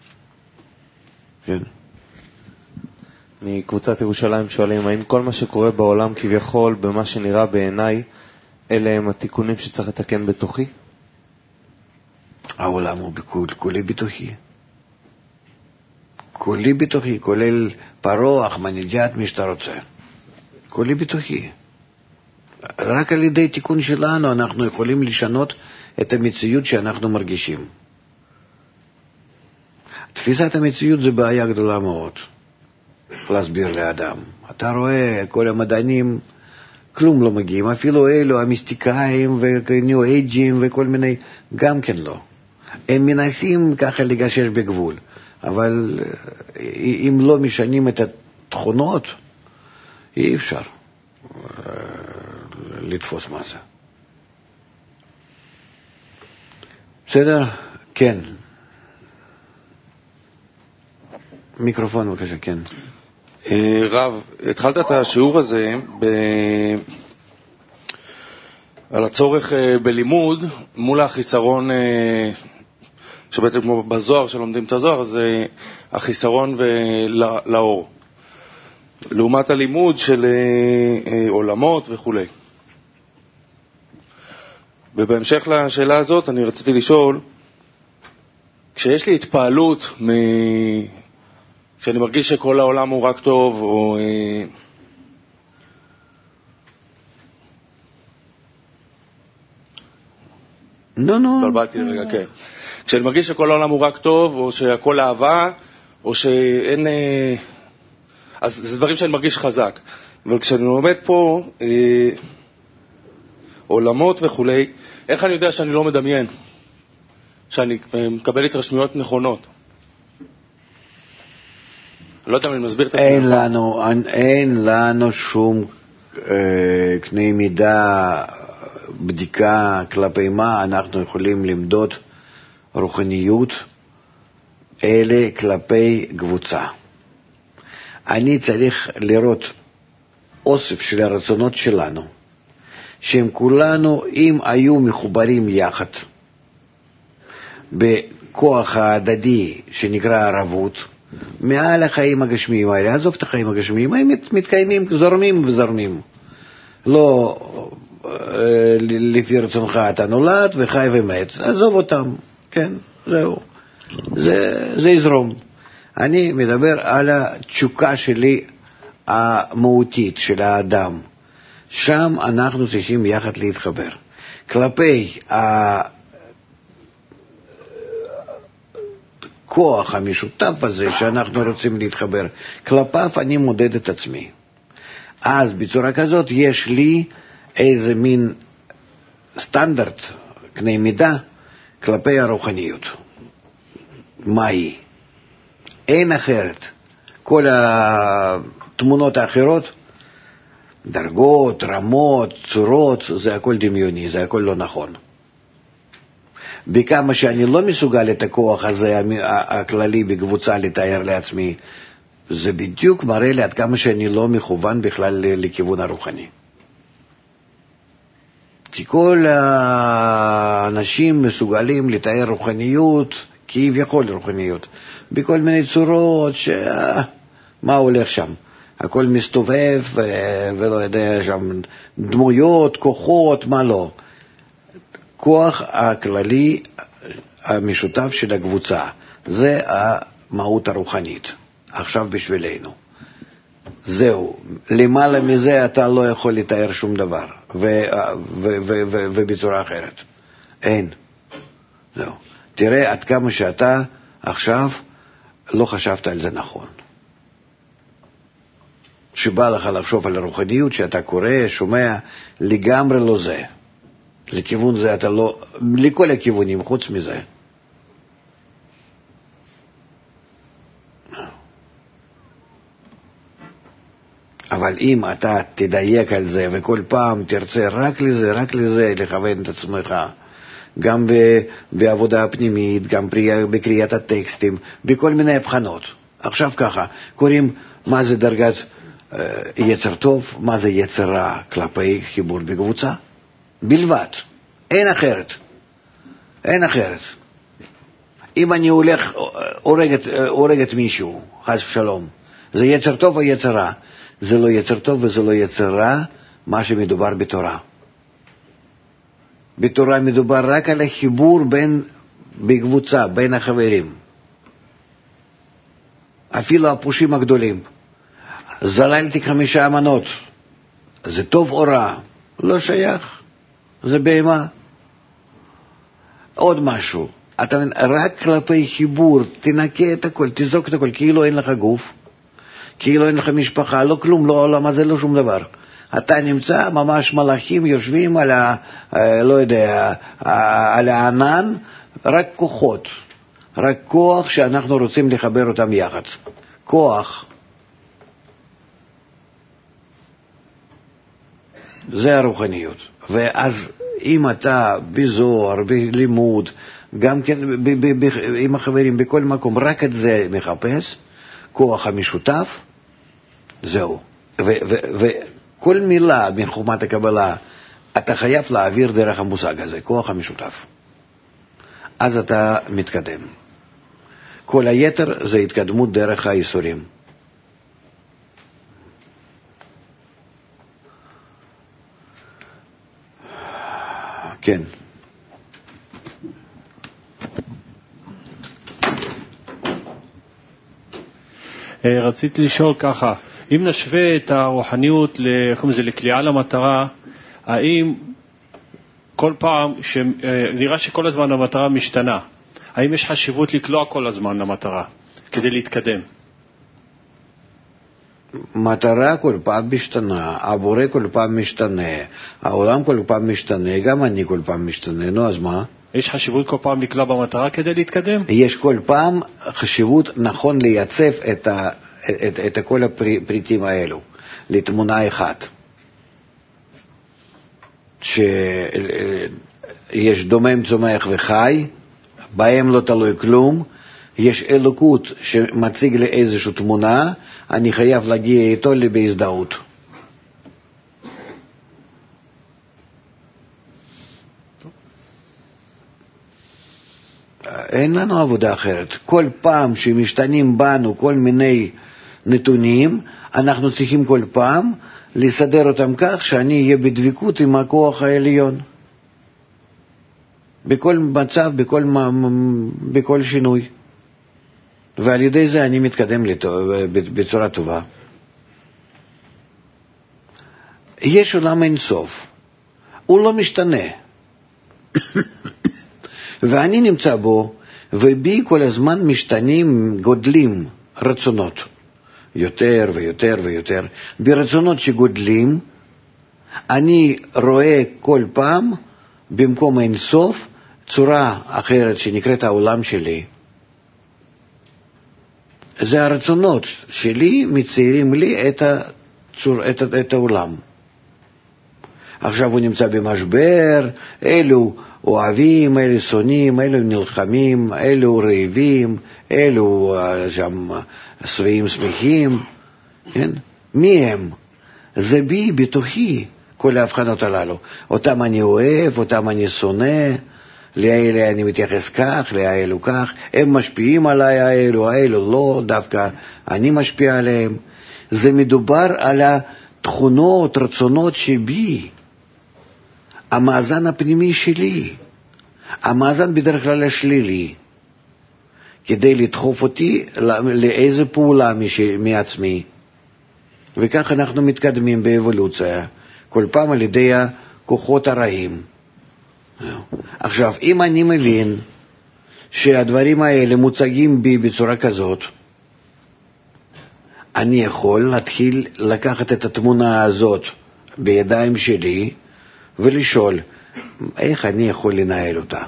כן. מקבוצת ירושלים שואלים, האם כל מה שקורה בעולם כביכול, במה שנראה בעיניי, אלה הם התיקונים שצריך לתקן בתוכי? העולם הוא כולי בתוכי. כולי בתוכי, כולל פרעה, אחמדינג'אד, מי שאתה רוצה. כולי בתוכי. רק על ידי תיקון שלנו אנחנו יכולים לשנות את המציאות שאנחנו מרגישים. תפיסת המציאות זה בעיה גדולה מאוד. להסביר לאדם. אתה רואה, כל המדענים, כלום לא מגיעים. אפילו אלו, המיסטיקאים וניו אייג'ים וכל מיני, גם כן לא. הם מנסים ככה לגשש בגבול. אבל אם לא משנים את התכונות, אי אפשר לתפוס מה זה. בסדר? כן. מיקרופון בבקשה, כן. רב, התחלת את השיעור הזה על הצורך בלימוד מול החיסרון, שבעצם כמו בזוהר שלומדים את הזוהר, זה החיסרון לאור. לעומת הלימוד של עולמות וכו'. ובהמשך לשאלה הזאת אני רציתי לשאול, כשיש לי התפעלות כשאני מרגיש שכל העולם הוא רק טוב, או בלבלתי רגע, כן. כשאני מרגיש שכל העולם הוא רק טוב, או שהכל אהבה, או שאין... אז זה דברים שאני מרגיש חזק. אבל כשאני עומד פה, עולמות וכולי, איך אני יודע שאני לא מדמיין? שאני מקבל התרשמויות נכונות? לא יודע אם אני מסביר את זה. אין לנו שום קנה מידה, בדיקה כלפי מה אנחנו יכולים למדוד רוחניות, אלה כלפי קבוצה. אני צריך לראות אוסף של הרצונות שלנו, שהם כולנו, אם היו מחוברים יחד, בכוח ההדדי שנקרא ערבות, מעל החיים הגשמיים האלה, עזוב את החיים הגשמיים, הם מתקיימים, זורמים וזורמים. לא לפי רצונך אתה נולד וחי ומת, עזוב אותם, כן, זהו. זה יזרום. אני מדבר על התשוקה שלי המהותית של האדם. שם אנחנו צריכים יחד להתחבר. כלפי הכוח המשותף הזה שאנחנו רוצים להתחבר, כלפיו אני מודד את עצמי. אז בצורה כזאת יש לי איזה מין סטנדרט, קנה מידה, כלפי הרוחניות. מה היא? אין אחרת. כל התמונות האחרות, דרגות, רמות, צורות, זה הכל דמיוני, זה הכל לא נכון. בכמה שאני לא מסוגל את הכוח הזה הכללי בקבוצה לתאר לעצמי, זה בדיוק מראה לי עד כמה שאני לא מכוון בכלל לכיוון הרוחני. כי כל האנשים מסוגלים לתאר רוחניות, כביכול רוחניות, בכל מיני צורות מה הולך שם? הכל מסתובב ולא יודע שם דמויות, כוחות, מה לא. כוח הכללי המשותף של הקבוצה, זה המהות הרוחנית. עכשיו בשבילנו. זהו. למעלה מזה אתה לא יכול לתאר שום דבר. ובצורה אחרת. אין. זהו. תראה עד כמה שאתה עכשיו לא חשבת על זה נכון. שבא לך לחשוב על הרוחניות שאתה קורא, שומע, לגמרי לא זה. לכיוון זה אתה לא, לכל הכיוונים חוץ מזה. אבל אם אתה תדייק על זה וכל פעם תרצה רק לזה לכוון את עצמך, גם בעבודה הפנימית, גם בקריאת הטקסטים, בכל מיני הבחנות. עכשיו ככה, קוראים מה זה דרגת יצר טוב, מה זה יצר רע כלפי חיבור בקבוצה. בלבד. אין אחרת. אין אחרת. אם אני הולך, הורג את מישהו, חס ושלום, זה יצר טוב או יצר רע? זה לא יצר טוב וזה לא יצר רע, מה שמדובר בתורה. בתורה מדובר רק על החיבור בקבוצה, בין החברים. אפילו הפושים הגדולים. זללתי 5 אמנות. זה טוב או רע? לא שייך. זה בהמה. עוד משהו. אתה רק כלפי חיבור, תנקה את הכל, תזרוק את הכל, כאילו אין לך גוף, כאילו אין לך משפחה, לא כלום, לא העולם הזה, לא שום דבר. אתה נמצא, ממש מלאכים יושבים על לא יודע, על הענן, רק כוחות, רק כוח שאנחנו רוצים לחבר אותם יחד. כוח. זה הרוחניות. ואז אם אתה בזוהר, בלימוד, גם כן עם החברים בכל מקום, רק את זה מחפש, כוח המשותף, זהו. וכל מילה מחוכמת הקבלה, אתה חייב להעביר דרך המושג הזה, כוח המשותף. אז אתה מתקדם. כל היתר זה התקדמות דרך האיסורים. כן. רציתי לשאול ככה, אם נשווה את הרוחניות לקליעה למטרה, האם כל פעם, נראה שכל הזמן המטרה משתנה, האם יש חשיבות לקלוע כל הזמן למטרה כדי להתקדם? מטרה כל פעם משתנה, הבורא כל פעם משתנה, העולם כל פעם משתנה, גם אני כל פעם משתנה, נו אז מה? יש חשיבות כל פעם לקלוע במטרה כדי להתקדם? יש כל פעם חשיבות נכון לייצב את כל הפריטים האלו לתמונה אחת, שיש דומם, צומח וחי, בהם לא תלוי כלום, יש אלוקות שמציג לי איזושהי תמונה, אני חייב להגיע איתו בהזדהות. אין לנו עבודה אחרת. כל פעם שמשתנים בנו כל מיני נתונים, אנחנו צריכים כל פעם לסדר אותם כך שאני אהיה בדבקות עם הכוח העליון. בכל מצב, בכל שינוי. ועל ידי זה אני מתקדם בצורה טובה. יש עולם אין סוף. הוא לא משתנה. ואני נמצא בו, ובי כל הזמן משתנים, גודלים רצונות. יותר ויותר ויותר. ברצונות שגודלים, אני רואה כל פעם, במקום אין סוף, צורה אחרת שנקראת העולם שלי. זה הרצונות שלי מציירים לי את העולם. עכשיו הוא נמצא במשבר, אלו אוהבים, אלו שונאים, אלו נלחמים, אלו רעבים, אלו שם שבעים שמחים. כן? מי הם? זה בי, בתוכי, כל ההבחנות הללו. אותם אני אוהב, אותם אני שונא, לאלה אני מתייחס כך, לאלו כך, הם משפיעים עליי, האלו לא, דווקא אני משפיע עליהם. זה מדובר על התכונות, רצונות שבי, המאזן הפנימי שלי, המאזן בדרך כלל השלילי, כדי לדחוף אותי לאיזו פעולה מעצמי. וכך אנחנו מתקדמים באבולוציה, כל פעם על ידי הכוחות הרעים. עכשיו, אם אני מבין שהדברים האלה מוצגים בי בצורה כזאת, אני יכול להתחיל לקחת את התמונה הזאת בידיים שלי ולשאול, איך אני יכול לנהל אותה?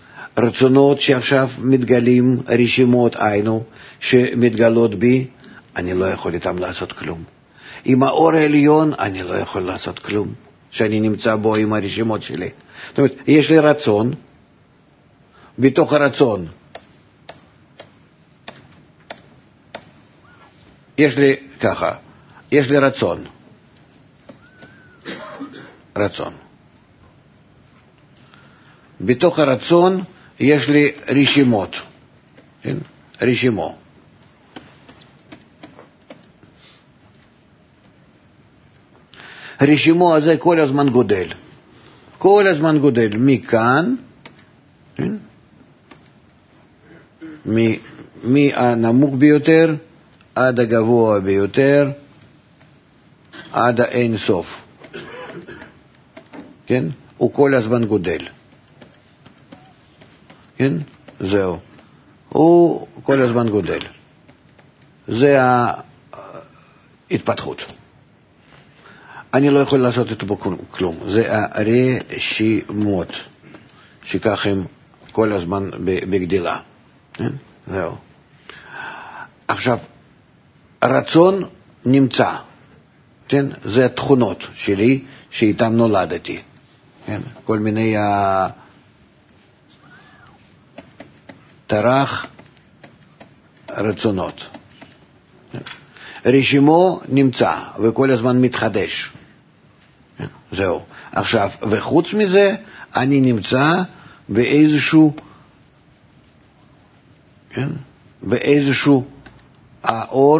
רצונות שעכשיו מתגלים, רשימות היינו, שמתגלות בי, אני לא יכול איתם לעשות כלום. עם האור העליון אני לא יכול לעשות כלום, שאני נמצא בו עם הרשימות שלי. זאת אומרת, יש לי רצון, בתוך הרצון יש לי ככה, יש לי רצון. בתוך הרצון יש לי רשימות, כן? רשימו. הרשימו הזה כל הזמן גודל. כל הזמן גודל, מכאן, כן? מהנמוך ביותר עד הגבוה ביותר, עד האין סוף. כן? הוא כל הזמן גודל. כן? זהו. הוא כל הזמן גודל. זה ההתפתחות. אני לא יכול לעשות את פה כלום. זה הרשימות, שכך הם כל הזמן בגדילה. כן? זהו. עכשיו, הרצון נמצא. כן? זה התכונות שלי שאיתם נולדתי. כן? כל מיני טרח רצונות. רשימו נמצא וכל הזמן מתחדש. זהו. עכשיו, וחוץ מזה, אני נמצא באיזשהו, כן? באיזשהו האור,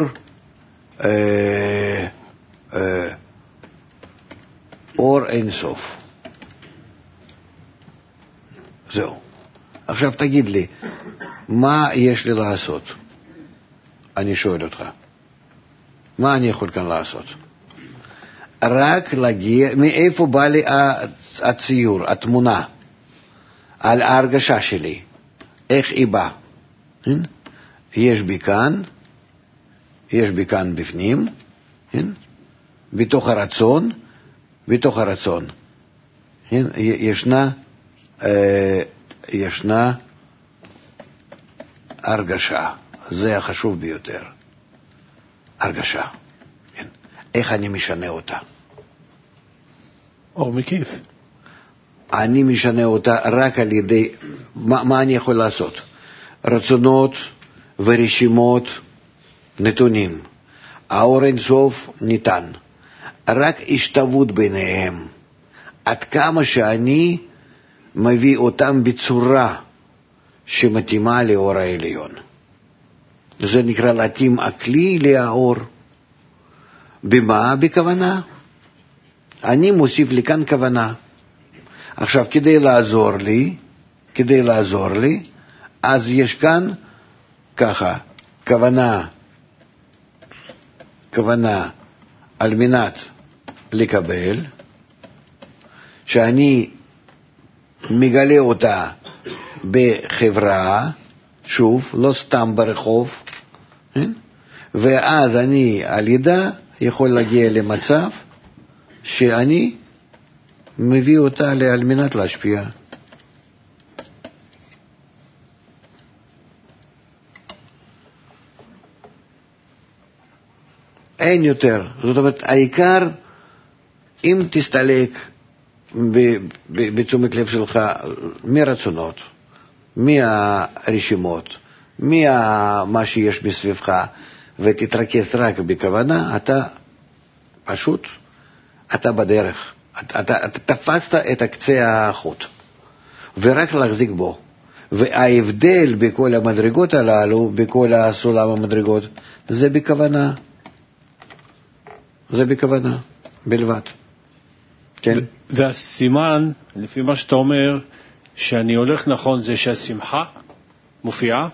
אור אינסוף. זהו. עכשיו תגיד לי, מה יש לי לעשות? אני שואל אותך. מה אני יכול כאן לעשות? רק להגיע, מאיפה בא לי הציור, התמונה, על ההרגשה שלי, איך היא באה. יש בי כאן בפנים, בתוך הרצון, ישנה הרגשה, זה החשוב ביותר, הרגשה. איך אני משנה אותה? אור מקיף. אני משנה אותה רק על ידי, מה אני יכול לעשות? רצונות ורשימות, נתונים. האור אינסוף ניתן. רק השתוות ביניהם. עד כמה שאני מביא אותם בצורה שמתאימה לאור העליון. זה נקרא להתאים הכלי לאור. במה? בכוונה. אני מוסיף לי כאן כוונה. עכשיו, כדי לעזור לי, אז יש כאן ככה, כוונה על מנת לקבל, שאני מגלה אותה בחברה, שוב, לא סתם ברחוב, ואז אני על ידה יכול להגיע למצב שאני מביא אותה על מנת להשפיע. אין יותר. זאת אומרת, העיקר, אם תסתלק בתשומת לב שלך מרצונות, מהרשימות, מה שיש בסביבך, ותתרכז רק בכוונה, אתה בדרך. אתה תפסת את הקצה החוט, ורק להחזיק בו. וההבדל בכל המדרגות הללו, בכל הסולם המדרגות, זה בכוונה. זה בכוונה, בלבד. כן? והסימן, לפי מה שאתה אומר, שאני הולך נכון, זה שהשמחה מופיעה?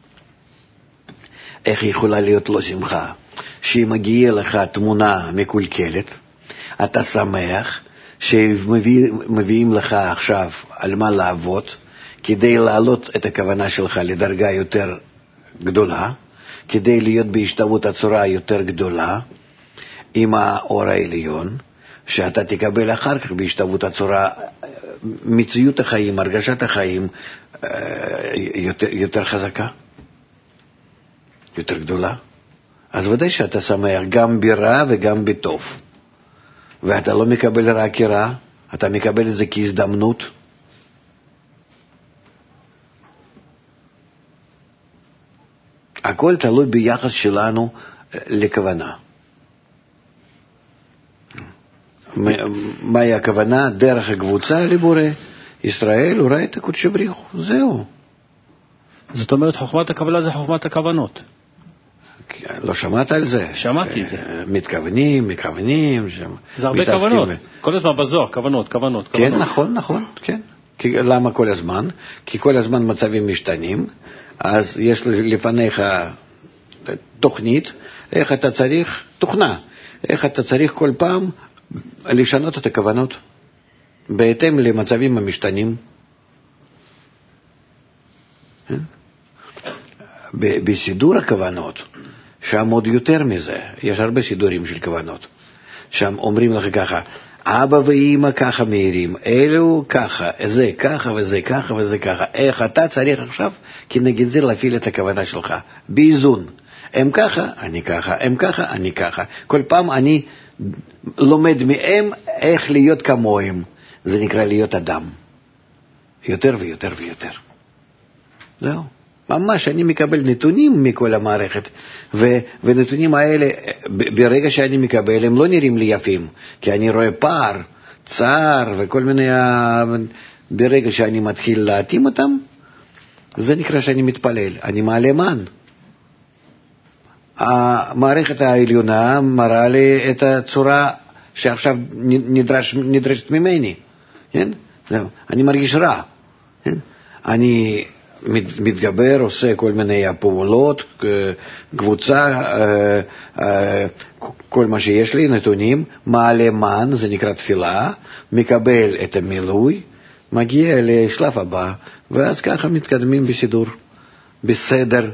איך יכולה להיות לא שמחה? שהיא מגיעה לך תמונה מקולקלת, אתה שמח, שמביאים לך עכשיו על מה לעבוד, כדי להעלות את הכוונה שלך לדרגה יותר גדולה, כדי להיות בהשתוות הצורה יותר גדולה, עם האור העליון, שאתה תקבל אחר כך בהשתוות הצורה, מציאות החיים, הרגשת החיים, יותר חזקה, יותר גדולה. אז ודאי שאתה שמח גם ברע וגם בטוב. ואתה לא מקבל רע כרע, אתה מקבל את זה כהזדמנות. הכל תלוי ביחס שלנו לכוונה. מהי הכוונה? דרך הקבוצה לבורא ישראל, הוא ראה את הקודשי בריחו, זהו. זאת אומרת, חוכמת הקבלה זה חוכמת הכוונות. לא שמעת על זה? שמעתי זה. מתכוונים. זה הרבה כוונות. כל הזמן בזוהר, כוונות. כן, נכון, כן. למה כל הזמן? כי כל הזמן מצבים משתנים, אז יש לפניך תוכנית, איך אתה צריך, תוכנה, איך אתה צריך כל פעם לשנות את הכוונות, בהתאם למצבים המשתנים. בסידור הכוונות, שם עוד יותר מזה, יש הרבה סידורים של כוונות, שם אומרים לך ככה, אבא ואמא ככה מהירים, אלו ככה, זה ככה וזה ככה וזה ככה, איך אתה צריך עכשיו כנגד זה להפעיל את הכוונה שלך, באיזון, הם ככה, אני ככה, הם ככה, אני ככה, כל פעם אני לומד מהם איך להיות כמוהם, זה נקרא להיות אדם, יותר ויותר ויותר, זהו. ממש אני מקבל נתונים מכל המערכת, ונתונים האלה, ברגע שאני מקבל, הם לא נראים לי יפים, כי אני רואה פער, צער וכל מיני, ברגע שאני מתחיל להתאים אותם, זה נקרא שאני מתפלל, אני מעלה מן. המערכת העליונה מראה לי את הצורה שעכשיו נדרשת ממני, כן? אני מרגיש רע, כן? אני מתגבר, עושה כל מיני פעולות, קבוצה, כל מה שיש לי, נתונים, מעלה מן, זה נקרא תפילה, מקבל את המילוי, מגיע לשלב הבא, ואז ככה מתקדמים בסידור, בסדר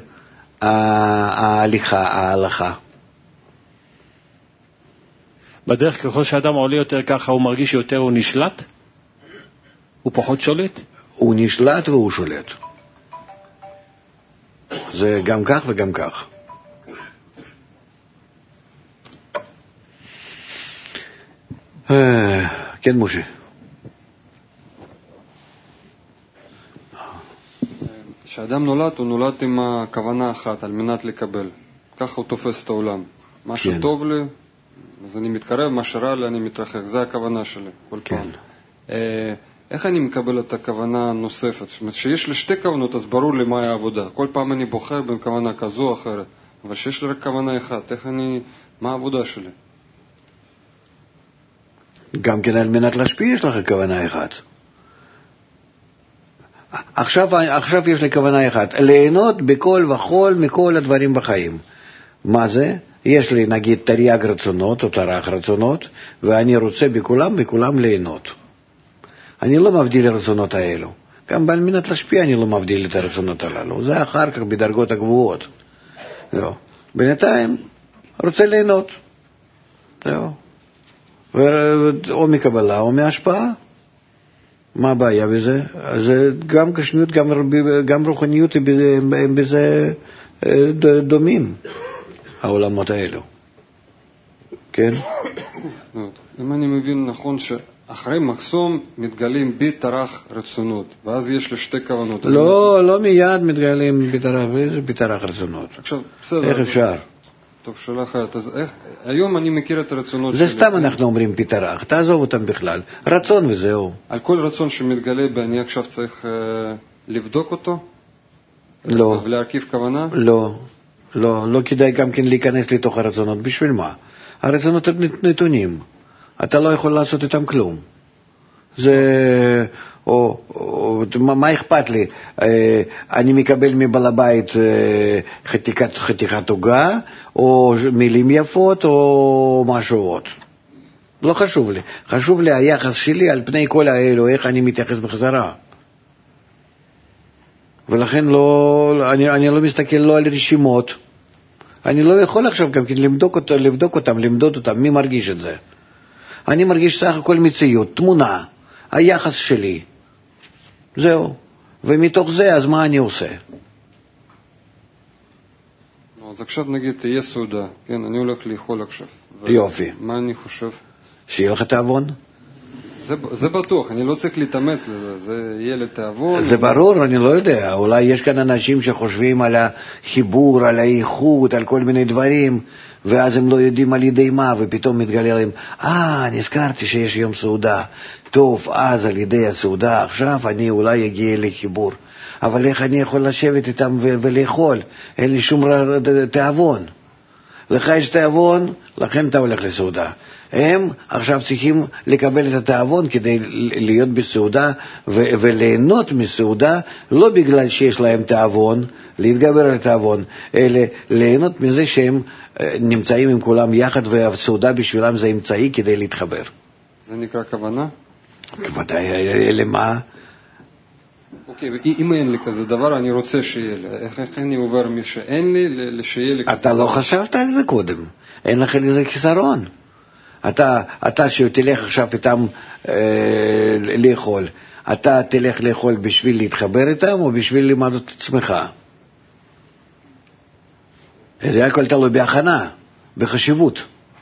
ההלכה. בדרך ככל שאדם עולה יותר ככה, הוא מרגיש יותר, הוא נשלט? הוא פחות שולט? הוא נשלט והוא שולט. זה גם כך וגם כך. כן, משה. כשאדם נולד, הוא נולד עם הכוונה אחת, על מנת לקבל. ככה הוא תופס את העולם. מה שטוב לי, אז אני מתקרב, מה שרע לי, אני מתרחק. זה הכוונה שלי, כל פעם. איך אני מקבל את הכוונה הנוספת? זאת אומרת, שיש לי שתי כוונות, אז ברור לי מהי העבודה. כל פעם אני בוחר בין כוונה כזו או אחרת. אבל שיש לי רק כוונה אחת, מה העבודה שלי? גם כן על מנת להשפיע יש לך כוונה אחת. עכשיו יש לי כוונה אחת, ליהנות בכל וכל מכל הדברים בחיים. מה זה? יש לי נגיד תרי"ג רצונות או תר"ח רצונות, ואני רוצה בכולם ליהנות. אני לא מבדיל הרצונות האלו. גם על מנת להשפיע אני לא מבדיל את הרצונות הללו. זה אחר כך בדרגות הגבוהות. לא. בינתיים רוצה ליהנות. לא. או מקבלה או מהשפעה. מה הבעיה בזה? זה גם גשמיות, גם רוחניות, הם בזה דומים, העולמות האלו. כן? אם אני מבין נכון שאחרי מחסום מתגלים בי תר"ח רצונות, ואז יש לי שתי כוונות. לא מיד מתגלים בי תר"ח רצונות. עכשיו, בסדר. איך אפשר? טוב, שאלה אחרת. אז היום אני מכיר את הרצונות שלי. זה סתם אנחנו אומרים פיתרח, תעזוב אותם בכלל. רצון וזהו. על כל רצון שמתגלה בי, אני עכשיו צריך לבדוק אותו? לא. ולהרכיב כוונה? לא כדאי גם כן להיכנס לתוך הרצונות. בשביל מה? הרצונות הם נתונים. אתה לא יכול לעשות איתם כלום. זה... מה אכפת לי? אני מקבל מבעל הבית חתיכת עוגה, או מילים יפות, או משהו עוד. לא חשוב לי. חשוב לי היחס שלי על פני כל האלו, איך אני מתייחס בחזרה. ולכן אני לא מסתכל לא על רשימות. אני לא יכול עכשיו גם למדוד אותם, מי מרגיש את זה? אני מרגיש סך הכל מציאות, תמונה, היחס שלי. זהו. ומתוך זה, אז מה אני עושה? אז עכשיו נגיד תהיה סעודה, כן, אני הולך לאכול עכשיו. יופי. מה אני חושב? שיהיה לך תאבון? זה בטוח, אני לא צריך להתאמץ לזה, זה יהיה לתאבון. זה ברור, אני לא יודע, אולי יש כאן אנשים שחושבים על החיבור, על האיכות, על כל מיני דברים, ואז הם לא יודעים על ידי מה, ופתאום מתגלה להם, נזכרתי שיש יום סעודה, טוב, אז על ידי הסעודה עכשיו אני אולי אגיע לחיבור, אבל איך אני יכול לשבת איתם ולאכול? אין לי שום תאבון. לך יש תאבון, לכן אתה הולך לסעודה. הם עכשיו צריכים לקבל את התאבון כדי להיות בסעודה וליהנות מסעודה, לא בגלל שיש להם תאבון, להתגבר על התאבון, אלא ליהנות מזה שהם נמצאים עם כולם יחד, והסעודה בשבילם זה אמצעי כדי להתחבר. זה נקרא כוונה? ודאי, למה? אוקיי, אם אין לי כזה דבר, אני רוצה שיהיה לי. איך אני עובר מי שאין לי לשיהיה לי כזה? אתה לא חשבת על זה קודם, אין לך לזה חיסרון. אתה שתלך עכשיו איתם לאכול, אתה תלך לאכול בשביל להתחבר איתם או בשביל לימד את עצמך? זה הכל תלוי בהכנה, בחשיבות.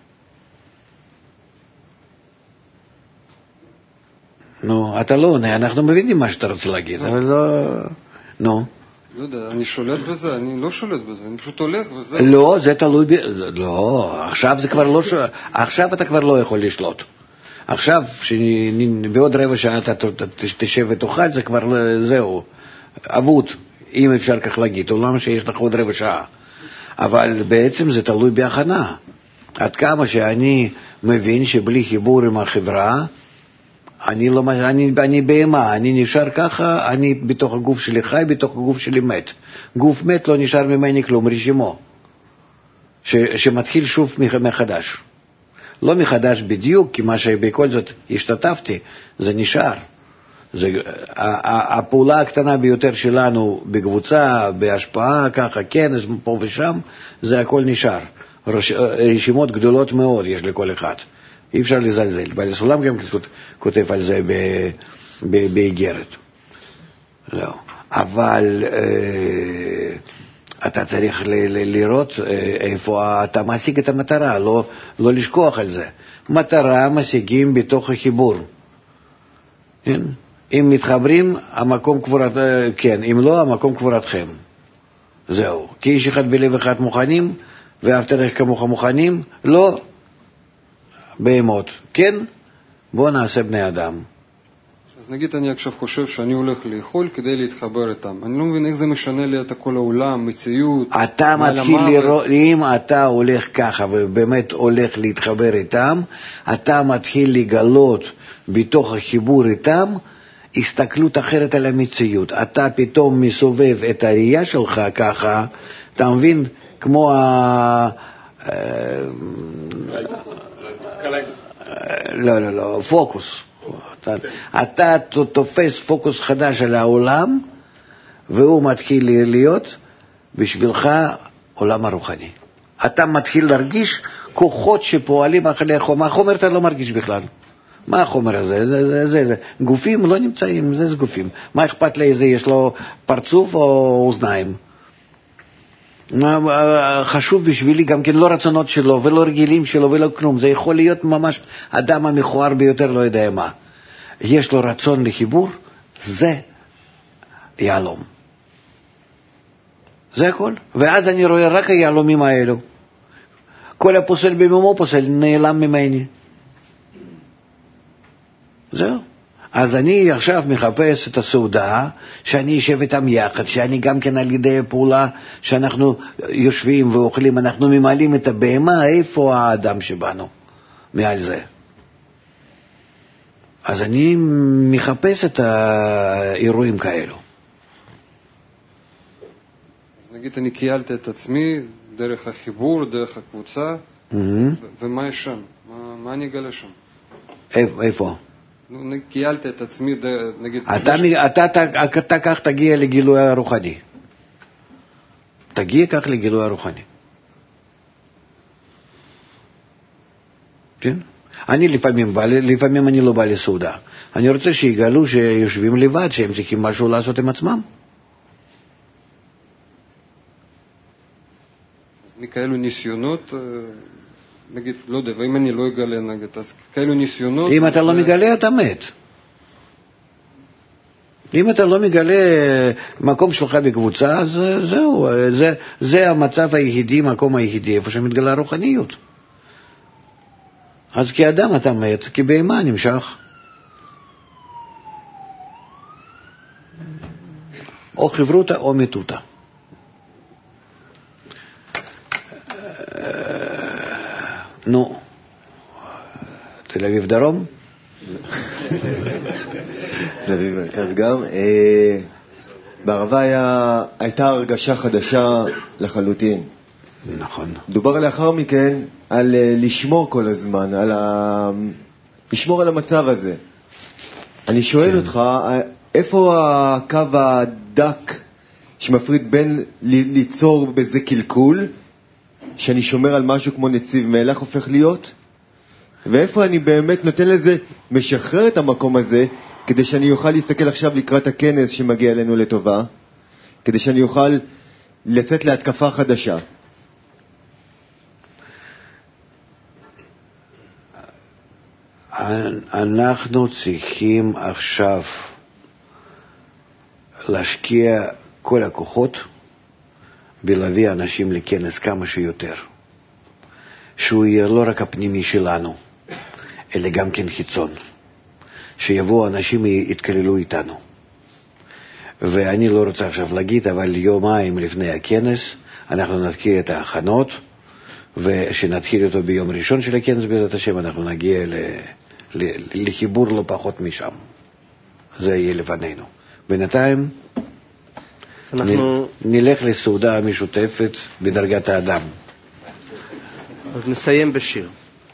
נו, אתה לא עונה, אנחנו מבינים מה שאתה רוצה להגיד, אבל לא... נו. לא יודע, אני שולט בזה, אני לא שולט בזה, אני פשוט הולך וזה... לא, זה תלוי לא, עכשיו זה כבר לא... עכשיו אתה כבר לא יכול לשלוט. עכשיו, בעוד רבע שעה אתה תשב ותאכל, זה כבר זהו, אבוד, אם אפשר כך להגיד, אולם שיש לך עוד רבע שעה. אבל בעצם זה תלוי בהכנה. עד כמה שאני מבין שבלי חיבור עם החברה, אני בהמה, אני נשאר ככה, אני בתוך הגוף שלי חי, בתוך הגוף שלי מת. גוף מת לא נשאר ממני כלום, רשימו, שמתחיל שוב מחדש. לא מחדש בדיוק, כי מה שבכל זאת השתתפתי, זה נשאר. הפעולה הקטנה ביותר שלנו בקבוצה, בהשפעה, ככה, כנס פה ושם, זה הכל נשאר. רשימות גדולות מאוד יש לכל אחד. אי אפשר לזלזל. בעל הסולם גם כותב על זה באיגרת. לא. אבל אתה צריך לראות איפה אתה משיג את המטרה, לא לשכוח על זה. מטרה משיגים בתוך החיבור. כן? אם מתחברים, המקום קבורת, כן, אם לא, המקום קבורתכם. זהו. כי איש אחד בלב אחד מוכנים, ואהבת לך כמוך מוכנים, לא בהמות. כן? בוא נעשה בני אדם. אז נגיד אני עכשיו חושב שאני הולך לאכול כדי להתחבר איתם. אני לא מבין איך זה משנה לי את כל העולם, מציאות. אתה מתחיל לראות, אם אתה הולך ככה ובאמת הולך להתחבר איתם, אתה מתחיל לגלות בתוך החיבור איתם הסתכלות אחרת על המציאות. אתה פתאום מסובב את הראייה שלך ככה, אתה מבין? כמו לא, פוקוס. אתה תופס פוקוס חדש על העולם, והוא מתחיל להיות בשבילך עולם הרוחני. אתה מתחיל להרגיש כוחות שפועלים אחרי החומר. החומר אתה לא מרגיש בכלל. מה החומר הזה? זה. גופים לא נמצאים, זה גופים. מה אכפת לאיזה, יש לו פרצוף או אוזניים? חשוב בשבילי גם כן לא רצונות שלו ולא רגילים שלו ולא כלום. זה יכול להיות ממש אדם המכוער ביותר, לא יודע מה. יש לו רצון לחיבור, זה יעלום. זה הכל. ואז אני רואה רק היעלומים האלו. כל הפוסל במומו פוסל, נעלם ממני. זהו. אז אני עכשיו מחפש את הסעודה, שאני אשב איתם יחד, שאני גם כן על ידי הפעולה שאנחנו יושבים ואוכלים, אנחנו ממלאים את הבהמה, איפה האדם שבנו מעל זה. אז אני מחפש את האירועים כאלו. אז נגיד אני קיילתי את עצמי דרך החיבור, דרך הקבוצה, ומה יש שם? מה אני אגלה שם? איפה? קיילתי את עצמי, נגיד... אתה כך תגיע לגילוי הרוחני. תגיע כך לגילוי הרוחני. כן? אני לפעמים אני לא בא לסעודה. אני רוצה שיגלו שיושבים לבד, שהם צריכים משהו לעשות עם עצמם. כאלו ניסיונות, נגיד, לא יודע, ואם אני לא אגלה נגיד, אז כאלו ניסיונות... אם אתה לא מגלה, אתה מת. אם אתה לא מגלה מקום שלך בקבוצה, אז זהו, זה המצב היחידי, מקום היחידי, איפה שמתגלה רוחניות. אז כאדם אתה מת, כי בהמה נמשך. או חברותה או מתותה. נו, תל אביב דרום? תל אביב מרכז גם. בערבה הייתה הרגשה חדשה לחלוטין. נכון. דובר לאחר מכן על לשמור כל הזמן, לשמור על המצב הזה. אני שואל אותך, איפה הקו הדק שמפריד בין ליצור בזה קלקול, שאני שומר על משהו כמו נציב מלח הופך להיות, ואיפה אני באמת נותן לזה, משחרר את המקום הזה, כדי שאני אוכל להסתכל עכשיו לקראת הכנס שמגיע אלינו לטובה, כדי שאני אוכל לצאת להתקפה חדשה. אנחנו צריכים עכשיו להשקיע כל הכוחות בלהביא אנשים לכנס כמה שיותר, שהוא יהיה לא רק הפנימי שלנו, אלא גם כן חיצון, שיבואו אנשים יתכללו איתנו. ואני לא רוצה עכשיו להגיד, אבל יומיים לפני הכנס אנחנו נתחיל את ההכנות, ושנתחיל אותו ביום ראשון של הכנס בעזרת השם, אנחנו נגיע לחיבור לא פחות משם. זה יהיה לפנינו. בינתיים נלך לסעודה משותפת בדרגת האדם. אז נסיים בשיר.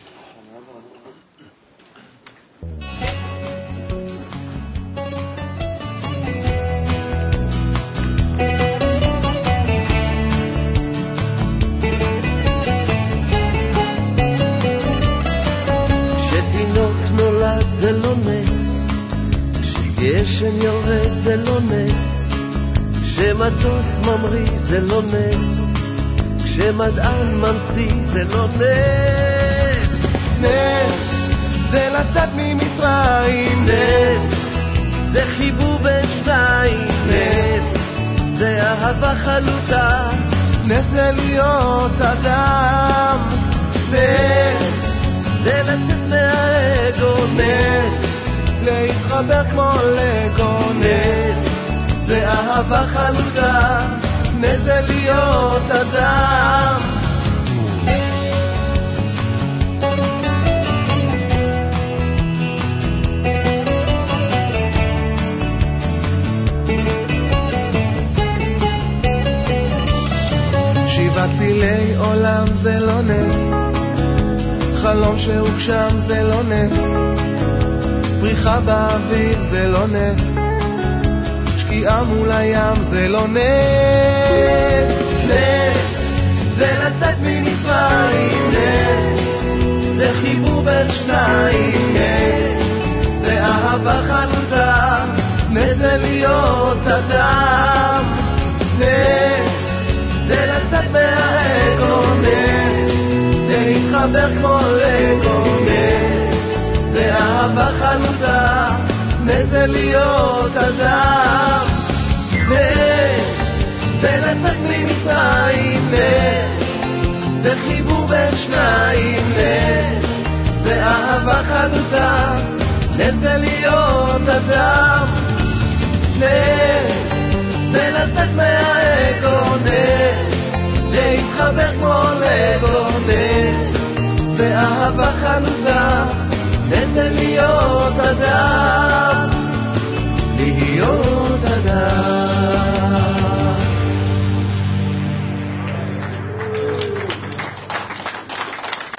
כשתינוק נולד זה לא נס, כשגשם יורד זה לא נס, כשמטוס ממריא זה לא נס, כשמדען ממציא זה לא נס. נס זה לצאת ממצרים, נס זה חיבור בין שניים, נס זה אהבה חלוטה, נס זה להיות אדם, נס זה לצאת מהאגו, נס להתחבר כמו לגו, נס זה אהבה חלוטה, נס זה להיות אדם. שבעת פילי עולם זה לא נס, חלום שהוגשם זה לא נס, פריחה באוויר זה לא נס, שקיעה מול הים זה לא נס. נס זה לצאת ממצרים, נס זה חיבור בין שניים, נס זה אהבה חלוטה, נס זה להיות אדם, נס זה לצאת מהאגו, נס זה להתחבר כמו לגו, נס זה אהבה חלוטה, נס זה להיות אדם, נס זה לצאת ממצרים, נס זה חיבור בין שניים, נס זה אהבה חלוטה, נס זה להיות אדם, נס זה לצאת מהאגו, נס להתחבר כמו לגו, נס זה אהבה חלוטה, נס זה להיות